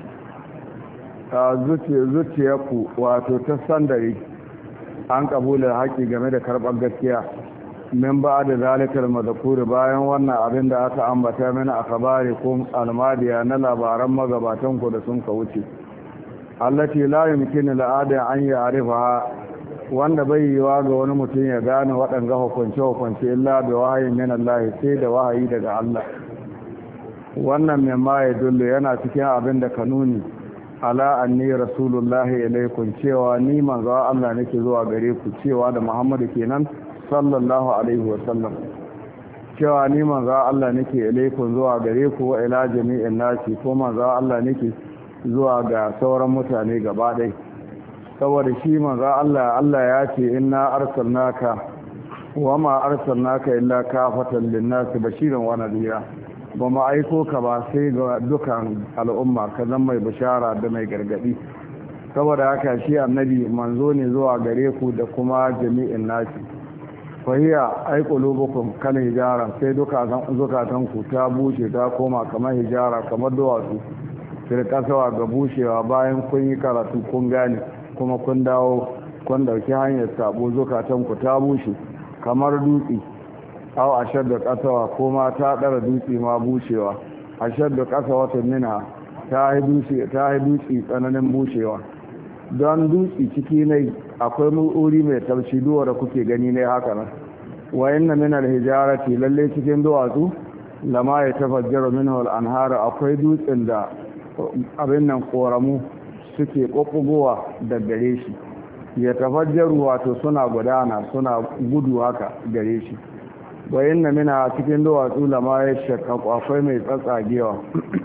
zuciyarku wato ta sandare an kabula haƙi game da karɓar gaskiya min ba da zalikar mazakuri bayan wannan abin da aka ambata mana a kabari ko almadiya na labaran magabatanku da sun ka wuce allati la yumkinu al'ada an ya'rifaha wanda bai yiwa ga wani mutum ya gane waɗanga hukunce hukunce illa bi wahayin min Allah sai da wahayi daga Allah wannan mai ma ya dullu yana cikin abin da kanuni ala anni rasulullahi ilaikum cewa ni manzo Allah nake zuwa gare ku cewa da Muhammadu kenan sallallahu alaihi wa sallam cewa ni manzo Allah nake ilaikum zuwa gare ku wa ila jami'in nasi ko manzo Allah nake zuwa ga sauran mutane gaba ɗaya saboda shi manzo Allah Allah ya ce inna arsalnaka wa ma arsalnaka illa kafatan lin-nasi bashiran wa nadhira ba mu aiko ka ba sai ga dukan al'umma ka zan mai bishara da mai gargadi saboda haka shi annabi manzo ne zuwa gare ku da kuma jami'in nasi fahiya ai qulubukum kana hijara sai duka zukatan ku ta bushe ta koma kamar hijara kamar duwatsu sai kasawa ga bushewa bayan kun yi karatu kun gane kuma kun dawo kun dauki hanyar sabo zukatan ku ta bushe kamar dutse aw ashaddu qasawa kuma ta dara dutse ma bushewa ashaddu qasawatu minha ta yi dutse ta yi dutse tsananin bushewa don dutse ciki ne akwai wuri mai taushi duwa da kuke gani ne haka nan wa inna min al-hijarati lalle cikin duwatsu lama ya tafajjaru minhu al-anhar akwai dutsen da abin nan koramu suke kokkugowa da gare shi ya tafajjaru wato suna gudana suna gudu haka gare shi bayan na mina cikin duwatsu lama ya shakkaku akwai mai tsatsagewa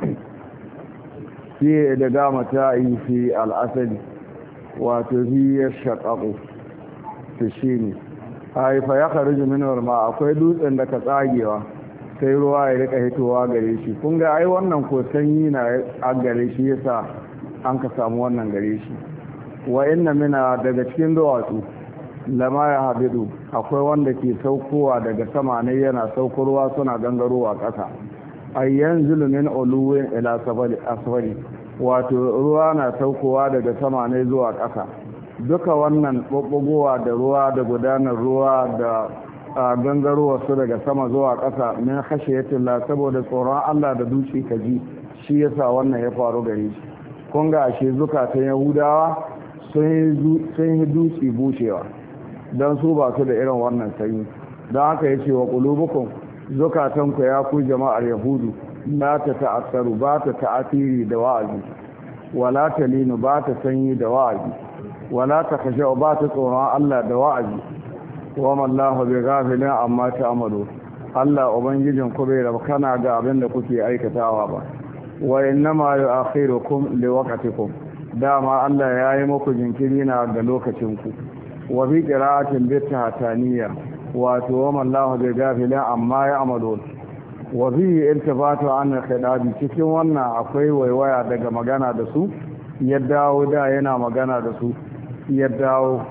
fiye da gama ta yi fi al'asali wato fi ya shakkaku ta shi ne a haifa ya karji minuwar ma akwai dutsen da ka tsagewa sai ruwa ya rika hitowa gare shi kun ga ai wannan ko sanyi na a gare shi yasa an ka samu wannan gare shi wa inna mina daga cikin duwatsu lama ya habidu akwai wanda ke saukowa daga sama ne yana saukowa suna gangarowa ƙasa ayyan zulumin uluwin ila asfali wato ruwa na saukowa daga sama ne zuwa ƙasa duka wannan ɓuɓɓugowa da ruwa da gudanar ruwa da gangarowa su daga sama zuwa ƙasa min khashiyatillah saboda tsoron Allah da duci kaji shi yasa wannan ya faru gare shi kun ga ashe zukatan yahudawa sun yi dutse bushewa don su ba su da irin wannan sanyi don haka ya ce wa ƙulubukun zukatanku ya ku jama'ar yahudu la ta ta'assaru ba ta ta'atiri da wa'azi wala ta linu ba ta sanyi da wa'azi wala ta kashe ba ta tsoron Allah da wa'azi wa mallahu bi ghafilin amma ta'malu Allah ubangijin ku bai rabkana ga abin da kuke aikatawa ba wa innama yu'akhirukum liwaqtikum dama Allah ya yi muku jinkiri na ga lokacin ku wa bi qira'atin bi tahtaniya wato wa mallahu bi ghafilin amma ya'malun wa bi iltifatu an khidabi cikin wannan akwai waiwaya daga magana da su ya dawo da yana magana da su ya dawo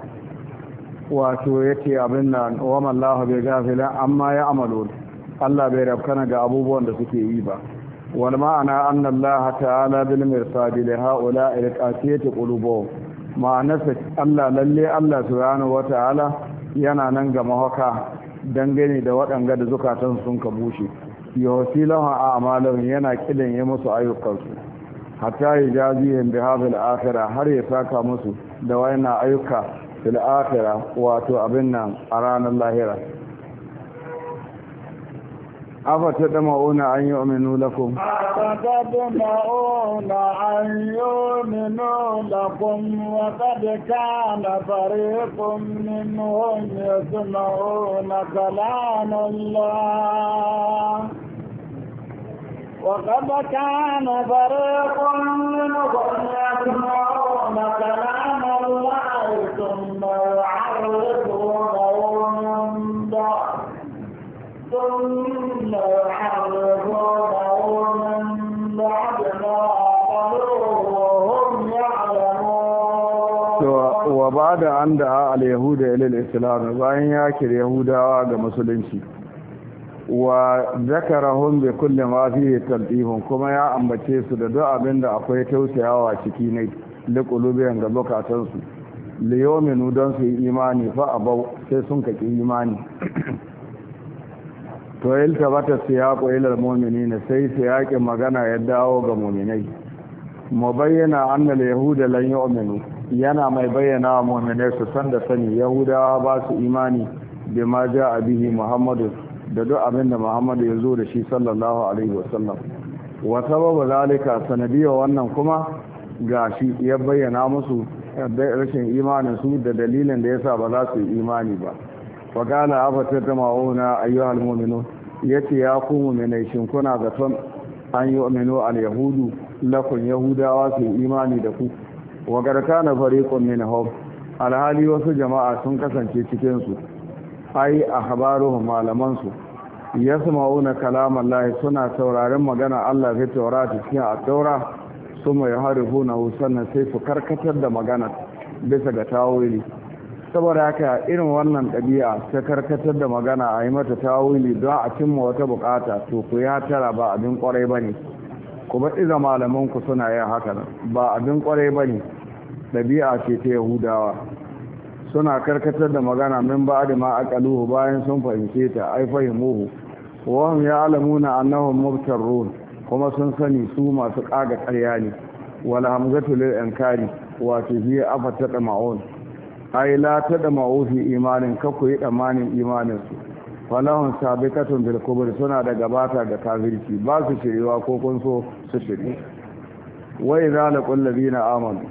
wato yake abin nan wa mallahu bi ghafilin amma ya'malun Allah bai rabkana ga abubuwan da suke yi ba wal ma'ana anna Allah ta'ala bil mirsadi li ha'ula'i al-qasiyati qulubuhum ma'anarsa Allah lalle Allah subhanahu wata'ala yana nan ga mahaka dangane da waɗanga da zukatan sun ka bushe yawsilahu a'malahum yana kidan ya musu ayyukansu hatta yajazihim bi hadhihi al-akhirah har ya saka musu da wayannan ayyuka fil akhirah wato abin nan a ranar lahira أفتدمعون أن يؤمنوا لكم أفتدمعون أن يؤمنوا لكم وقد كان فريق منهم يسمعون كلام الله وقد كان فريق منهم يسمعون كلام الله ثم يعرفونه من بعد ثم يحرفونه wa ba da an da al-yahuda ilil islam bayan ya kira yahudawa ga musulunci wa zakarahum bi kulli ma fihi talbihun kuma ya ambace su da duk abin da akwai tausayawa ciki ne liqulubiyan ga bukatansu liyominu don su yi imani fa abau sai sun kaki imani to ilta bata siyaqu ila almu'minina sai siyaqin magana ya dawo ga mu'minai mu bayyana anna alyahuda lan yu'minu yana mai bayyana wa mu'minai su san da sani yahudawa ba su imani da ma ja'a bihi muhammadu da duk abin da muhammadu ya zo da shi sallallahu alaihi wasallam wa sababu zalika sanadiyar wannan kuma gashi ya bayyana musu rashin imanin su da dalilin da yasa ba za su yi imani ba fa qala afata tama'una ayyuhal mu'minun yace ya ku mu'minai shin kuna zaton an yu'minu al yahudu lakun yahudawa su yi imani da ku wa garkana fariqun minhum alhali wasu jama'a sun kasance cikin su ai ahbaruhum malaman su yasma'una kalaman lahi suna sauraron magana Allah fi taurati cikin at-taura suma yaharifuna sannan sai su karkatar da magana bisa ga tawili saboda haka irin wannan ɗabi'a ta karkatar da magana a yi mata tawili don a cimma wata bukata to ku ya tara ba abin kwarai bane ku baɗi ga malaman ku suna yin haka ba abin kwarai bane ɗabi'a ce ta yahudawa suna karkatar da magana min ba da ma aqaluhu bayan sun fahimce ta ai fahimuhu wa hum ya'lamuna annahum mubtarun kuma sun sani su masu kaga ƙarya ne wala hamzatu lil inkari wato hiya afata ma'un ai la tadma'u fi imanin ka ku yi damanin imanin su falahun sabiqatun bil kubr suna da gabata ga kafirci ba su shirewa ko kun so su shiri wa idza laqul ladina amanu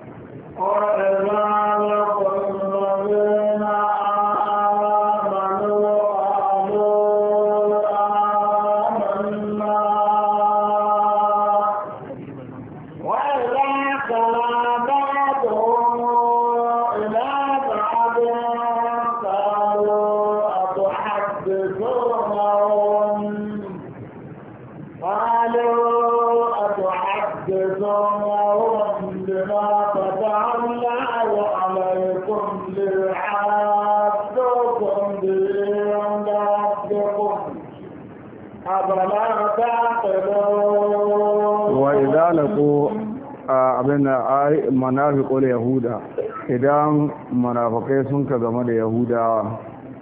وإذا لقوا الذين آمنوا قالوا آمنا وإذا خلا بعضهم إلى بعض قالوا أتحدثونهم قالوا أتحدثونهم بما فتح الله عليكم ليحاجوكم به عند ربكم أفلا تعقلون وإذا لقوا abin ai munafiqul yahuda idan munafikai sun ka game da yahudawa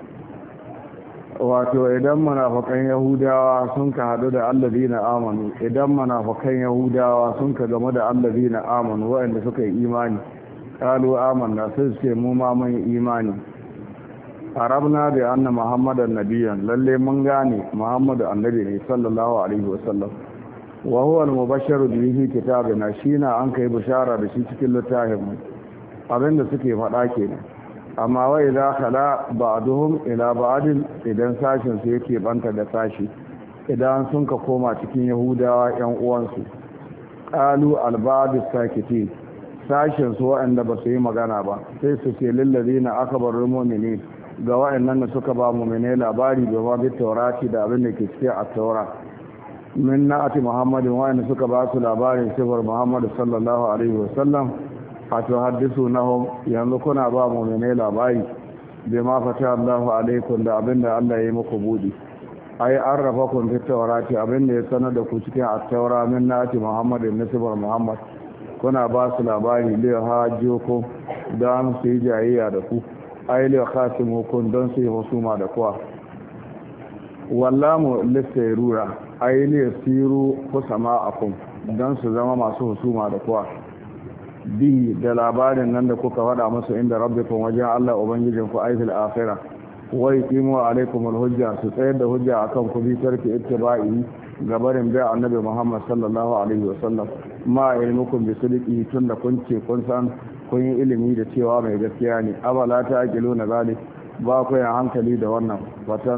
wato idan munafikan yahudawa sun ka hadu da allazina amanu idan munafikan yahudawa sun ka game da allazina amanu wanda suka yi imani qalu amanna sai ce mu ma mun yi imani arabna bi anna muhammadan nabiyyan lalle mun gane muhammadu annabi ne sallallahu alaihi wasallam wa huwa al-mubashshiru bihi kitabina shina an kai bishara da shi cikin littafin mu abinda suke faɗa kenan amma wai za khala ba'duhum ila ba'din idan sashin su yake banta da sashi idan sun ka koma cikin yahudawa yan uwansu qalu al-ba'd sakiti sashin su wanda ba su yi magana ba sai su ce lil ladina akbaru mu'minin ga wa'annan da suka ba mu'mine labari da ba bi taurati da abin da ke cikin at-taura min na'ati muhammadin wa'anda suka ba su labarin sifar muhammadu sallallahu alaihi wasallam wato haddisu nahum yanzu kuna ba mu'mine labari bai ma fata Allahu alaikum da abinda Allah ya yi muku budi ai an rafa kun fi taurati abinda ya sanar da ku cikin at-taura min na'ati muhammadin nisbar muhammad kuna ba su labari li hajjukum dan su yi jayayya da ku ai li khasimukum don su yi husuma da kuwa wallamu lisayrura ai li yasiru kusama'akum dan su zama masu husuma da kuwa bi da labarin nan da kuka faɗa musu inda rabbikum wajen Allah ubangijin ku aifil akhirah wa yuqimu alaikum alhujja su tsayar da hujja akan ku bi tarki ittiba'i gabarin bai annabi Muhammad sallallahu alaihi wasallam ma ilmukum bi sidqi tunda kun ce kun san kun yi ilimi da cewa mai gaskiya ne abala ta aqilu na zalik ba ku yin hankali da wannan wata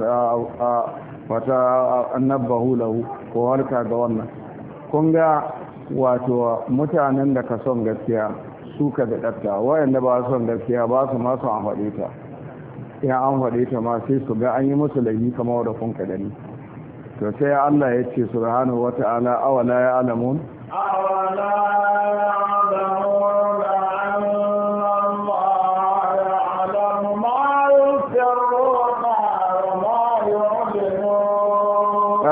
wata annabahu lahu ko harka ga wannan kun ga wato mutanen da ka son gaskiya su ka da ɗatta wayanda ba son gaskiya ba su masu an faɗe ta ya an faɗe ta ma sai su ga an yi musu laifi kamar da kun kadani to sai Allah ya ce subhanahu wata'ala awala ya alamun أولا يعلمون أن الله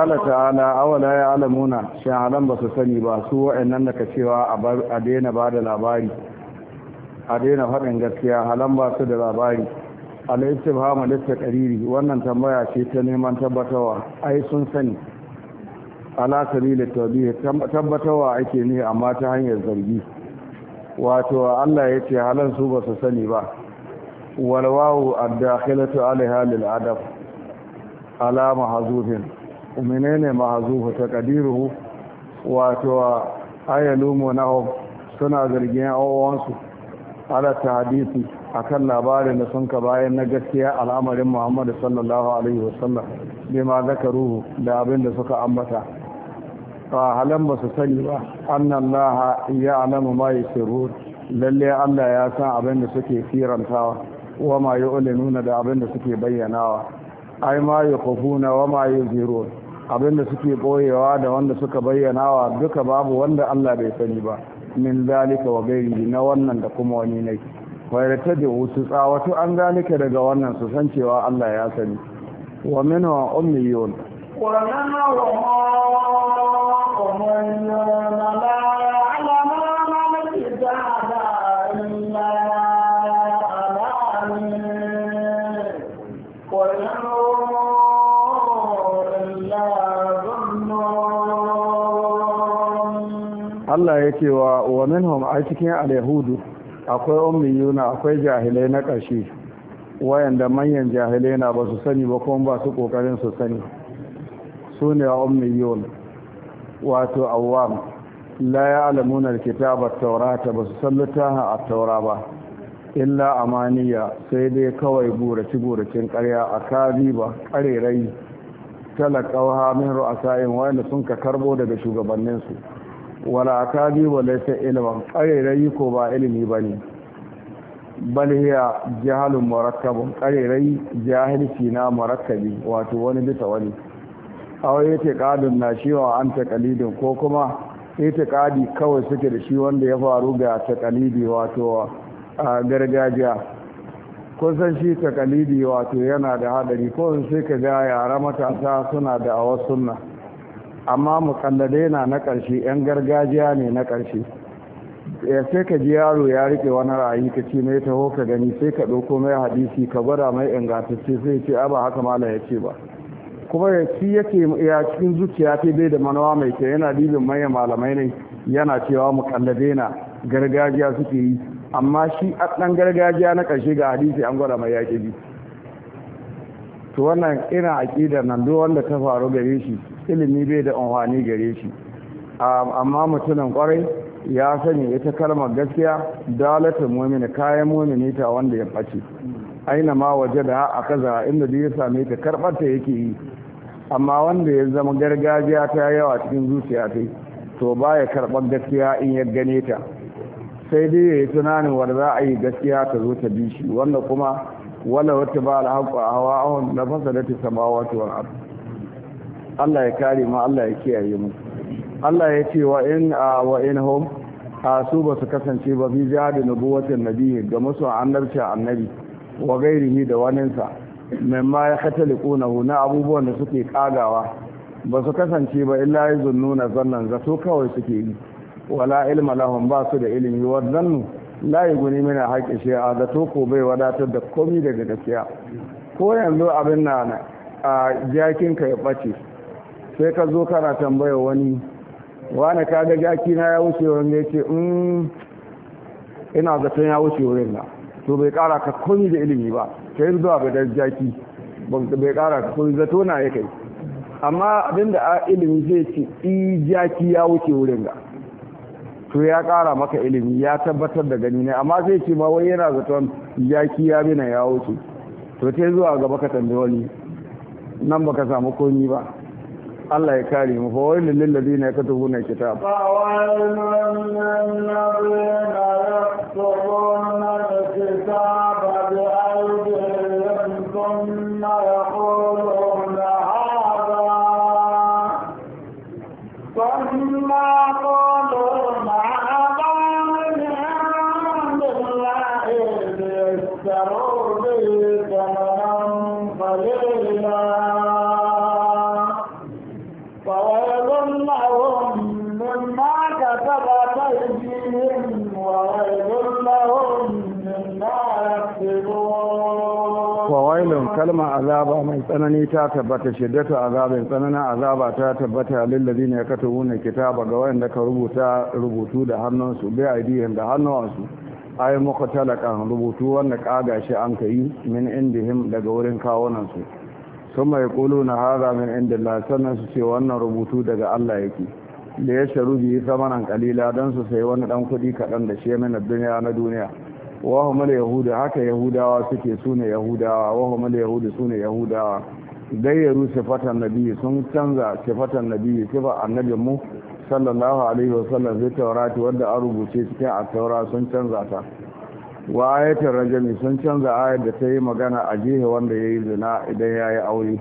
qala ta'ala awala ya'lamuna sha'alan ba su sani ba su wa'annan da ka cewa a daina ba da labari a daina faɗin gaskiya halan ba su da labari al-istifham lit-taqriri wannan tambaya ce ta neman tabbatarwa ai sun sani ala sabilit tawbih tabbatarwa ake ne amma ta hanyar zargi wato Allah ya ce halan su ba su sani ba wal wawu ad-dakhilatu alaiha lil adab ala mahzufin menene mahzufu taqdiruhu wato ayalumu nahu suna zargin awansu ala hadisi akan labarin da sun ka bayan na gaskiya al'amarin Muhammad sallallahu alaihi wasallam bima zakaruhu da abin da suka ambata fa halan ba su sani ba annallaha ya'lamu ma yusirrun lalle Allah ya san abin da suke firantawa wa ma yu'linuna da abin da suke bayyanawa ai ma yukhufuna wa ma yuzhirun abin da suke boyewa da wanda suka bayyanawa duka babu wanda Allah bai sani ba min zalika wa gairihi na wannan da kuma wani ne wayrata da wasu tsawatu an zalika daga wannan su san cewa Allah ya sani wa minhu ummiyun wa minhu ummiyun la ya'lamuna al-kitaba illa amani wa Allah ya ce wa wa minhum a cikin al-yahudu akwai ummiyuna akwai jahilai na ƙarshe wayanda manyan jahilai na ba su sani ba kuma ba su kokarin su sani su ne ummiyun wato awam la ya'lamuna al-kitaba at-taurata ba su san littafin at-taura ba illa amaniya sai dai kawai burace buracin ƙarya a kaziba ƙarerai talaqawha min ru'asa'in wayanda sun ka karbo daga shugabanninsu wala akabi wala ta ilman ƙarerai ko ba ilimi ba ne bal hiya jahalun murakkabun ƙarerai jahilci na murakkabi wato wani bisa wani aw yake qadun na shi wa an taqalidin ko kuma yake qadi kawai suke da shi wanda ya faru ga taqalidi wato a gargajiya ko san shi taqalidi wato yana da hadari ko sai ka ga yara matasa suna da awas sunna amma mukalladai na na ƙarshe 'yan gargajiya ne na ƙarshe ya sai ka ji yaro ya rike wani ra'ayi ka ce mai taho ka gani sai ka ɗauko mai hadisi ka gwada mai ingantacce sai ce a ba haka mala ya ce ba kuma ya ci yake ya cikin zuciya ta bai da manawa mai kyau yana dibin manyan malamai ne yana cewa mukalladai na gargajiya suke yi amma shi a ɗan gargajiya na ƙarshe ga hadisi an gwada mai yaƙi bi to wannan ina aƙidar nan duk wanda ta faru gare shi ilimi bai da amfani gare shi amma mutumin kwarai ya sani ita kalmar gaskiya dalatul mu'min kayan mu'mini ta wanda ya face aina ma waje da a kaza inda da ya same ta karbar ta yake yi amma wanda ya zama gargajiya ta yawa cikin zuciya ta to baya karbar gaskiya in ya gane ta sai dai ya yi tunanin wanda za a yi gaskiya ta zo ta bi shi wanda kuma wala wata ba alhaƙa a hawa ahun na fasadati samawati wal ardh Allah ya kare mu Allah ya kiyaye mu Allah ya ce wa in wa in hum su ba su kasance ba bi jihadi nubuwatin nabi ga musu annabci annabi wa gairihi da waninsa mimma ya khataliqunahu na abubuwan da suke kagawa ba su kasance ba illa yazunnuna zannan zato kawai suke yi wala ilma lahum ba su da ilimi wa zannu la yuguni min haqqi shay'a zato ko bai wadatar da komai daga gaskiya ko yanzu abin nan a jakinka ya bace sai ka zo kana tambaya wani wani kaga jaki na ya wuce wurin ya ce in ina zaton ya wuce wurin na to bai kara ka komi da ilimi ba sai zuwa ga dan jaki bai kara ka komi zato na ya kai amma abinda a ilimi zai ce i jaki ya wuce wurin ga to ya kara maka ilimi ya tabbatar da gani ne amma zai ce ma wai yana zaton jaki ya bina ya wuce to sai zuwa gaba ka tambaye wani nan baka samu komi ba Allah ya kare mu fa wailul lil ladina yaktubuna alkitab fa wailul lil ladina yaktubuna alkitaba bi aydihim thumma yaquluna hadha thumma yaquluna hadha min indillahi liyashtaru bihi thamanan qalila fawailun kalma azaba mai tsanani ta tabbata shiddatu azabin tsananin azaba ta tabbata lillazi ne ya katubuna kitaba ga wanda ka rubuta rubutu da hannunsu bi aidihin da hannuwansu ai muka talaka rubutu wanda kaga shi an kai min indihim daga wurin kawunansu sun mai kulu na haza min indillah sannan su ce wannan rubutu daga Allah yake da ya sharu biyu samanan kalila don su sai wani dan kudi kaɗan da shi mina duniya na duniya wahumul yahudu haka yahudawa suke su ne yahudawa wahumul yahudu su ne yahudawa gayyaru sifatan nabi sun canza sifatan nabi sifa annabin mu sallallahu alaihi wasallam zai taurati wadda an rubuce cikin a taura sun canza ta wa ayatul rajami sun canza ayar da ta yi magana a jihe wanda ya yi zina idan ya yi aure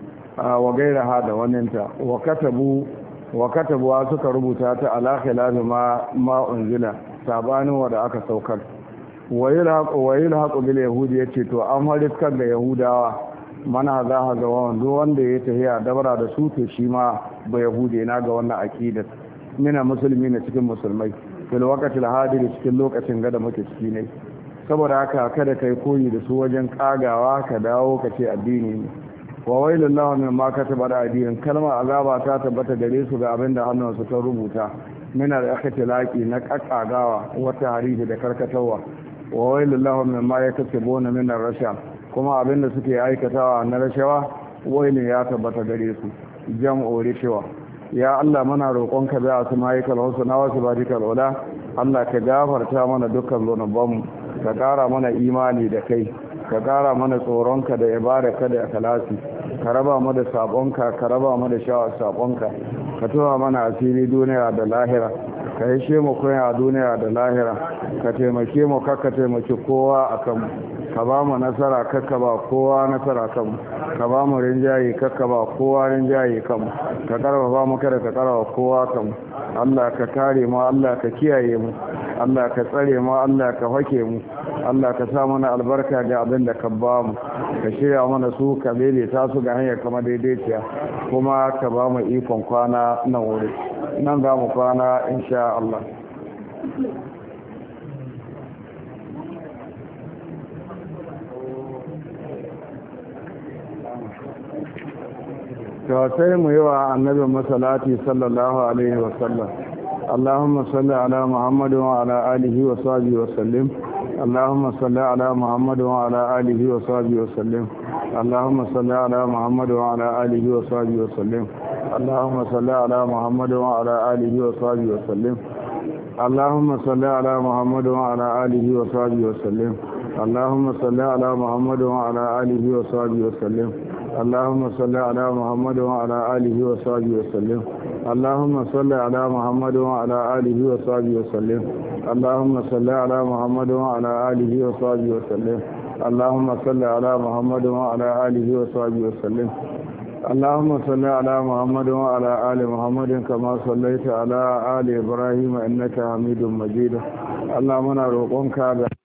wa gaira ha da waninta wa katabu wa katabuwa suka rubuta ta ala khilafi ma ma unzila sabanin wanda aka saukar wa yulhaqu bil yahudi yace to an hariskar da yahudawa mana za ha ga wanda wanda ya tahiya dabara da su to shi ma ba yahudi na ga wannan aqidar mina musulmi ne cikin musulmai fil waqtil hadir cikin lokacin ga da muke ciki ne saboda haka kada kai koyi da su wajen kagawa ka dawo ka ce addini ne wa wailul lahu mimma kataba da addinin kalmar azaba ta tabbata gare su ga abinda hannunsu ta rubuta min al-ikhtilaqi na kakkagawa wata harifi da karkatawa wa wailul lahu mimma yakasibuna min ar-rasha kuma abinda suke aikatawa na rashawa wailin ya tabbata gare su jam'u rishawa ya Allah muna roƙonka bi asma'ikal husna wa sifatikal ula Allah ka gafarta mana dukkan zunubanmu ka ƙara mana imani da kai ka ƙara mana tsoronka da ibadarka da ikhlasi ka raba mu da sabonka ka raba mu da sha'awar sabonka ka tuwa mana asiri duniya da lahira ka yashe mu kunya a duniya da lahira ka taimake mu kakka taimaki kowa akan ka ba mu nasara kakka ba kowa nasara kan ka ba mu rinjaye kakka ba kowa rinjaye kan ka karfafa mu kada ka karfafa kowa kan Allah ka kare mu Allah ka kiyaye mu Allah ka tsare mu Allah ka hake mu Allah ka sa mana albarka ga abin da ka ba mu ka shirya mana su ka ta su ga hanyar kama daidaiciya kuma ka ba mu ikon kwana nan wuri nan za mu kwana insha Allah to sai mu yi wa annabi masalati sallallahu alaihi wasallam اللهم صل على محمد وعلى آله وصحبه وسلم اللهم صل على محمد وعلى آله وصحبه وسلم اللهم صل على محمد وعلى آله وصحبه وسلم اللهم صل على محمد وعلى آله وصحبه وسلم اللهم صل على محمد وعلى آله وصحبه وسلم اللهم صل على محمد وعلى آله وصحبه وسلم اللهم صل على محمد وعلى آله وصحبه وسلم اللهم صل على محمد وعلى آله وصحبه وسلم اللهم صل على محمد وعلى آله وصحبه وسلم اللهم صل على محمد وعلى آله وصحبه وسلم اللهم صل على محمد وعلى آل محمد كما صليت على آل إبراهيم إنك حميد مجيد اللهم نروقك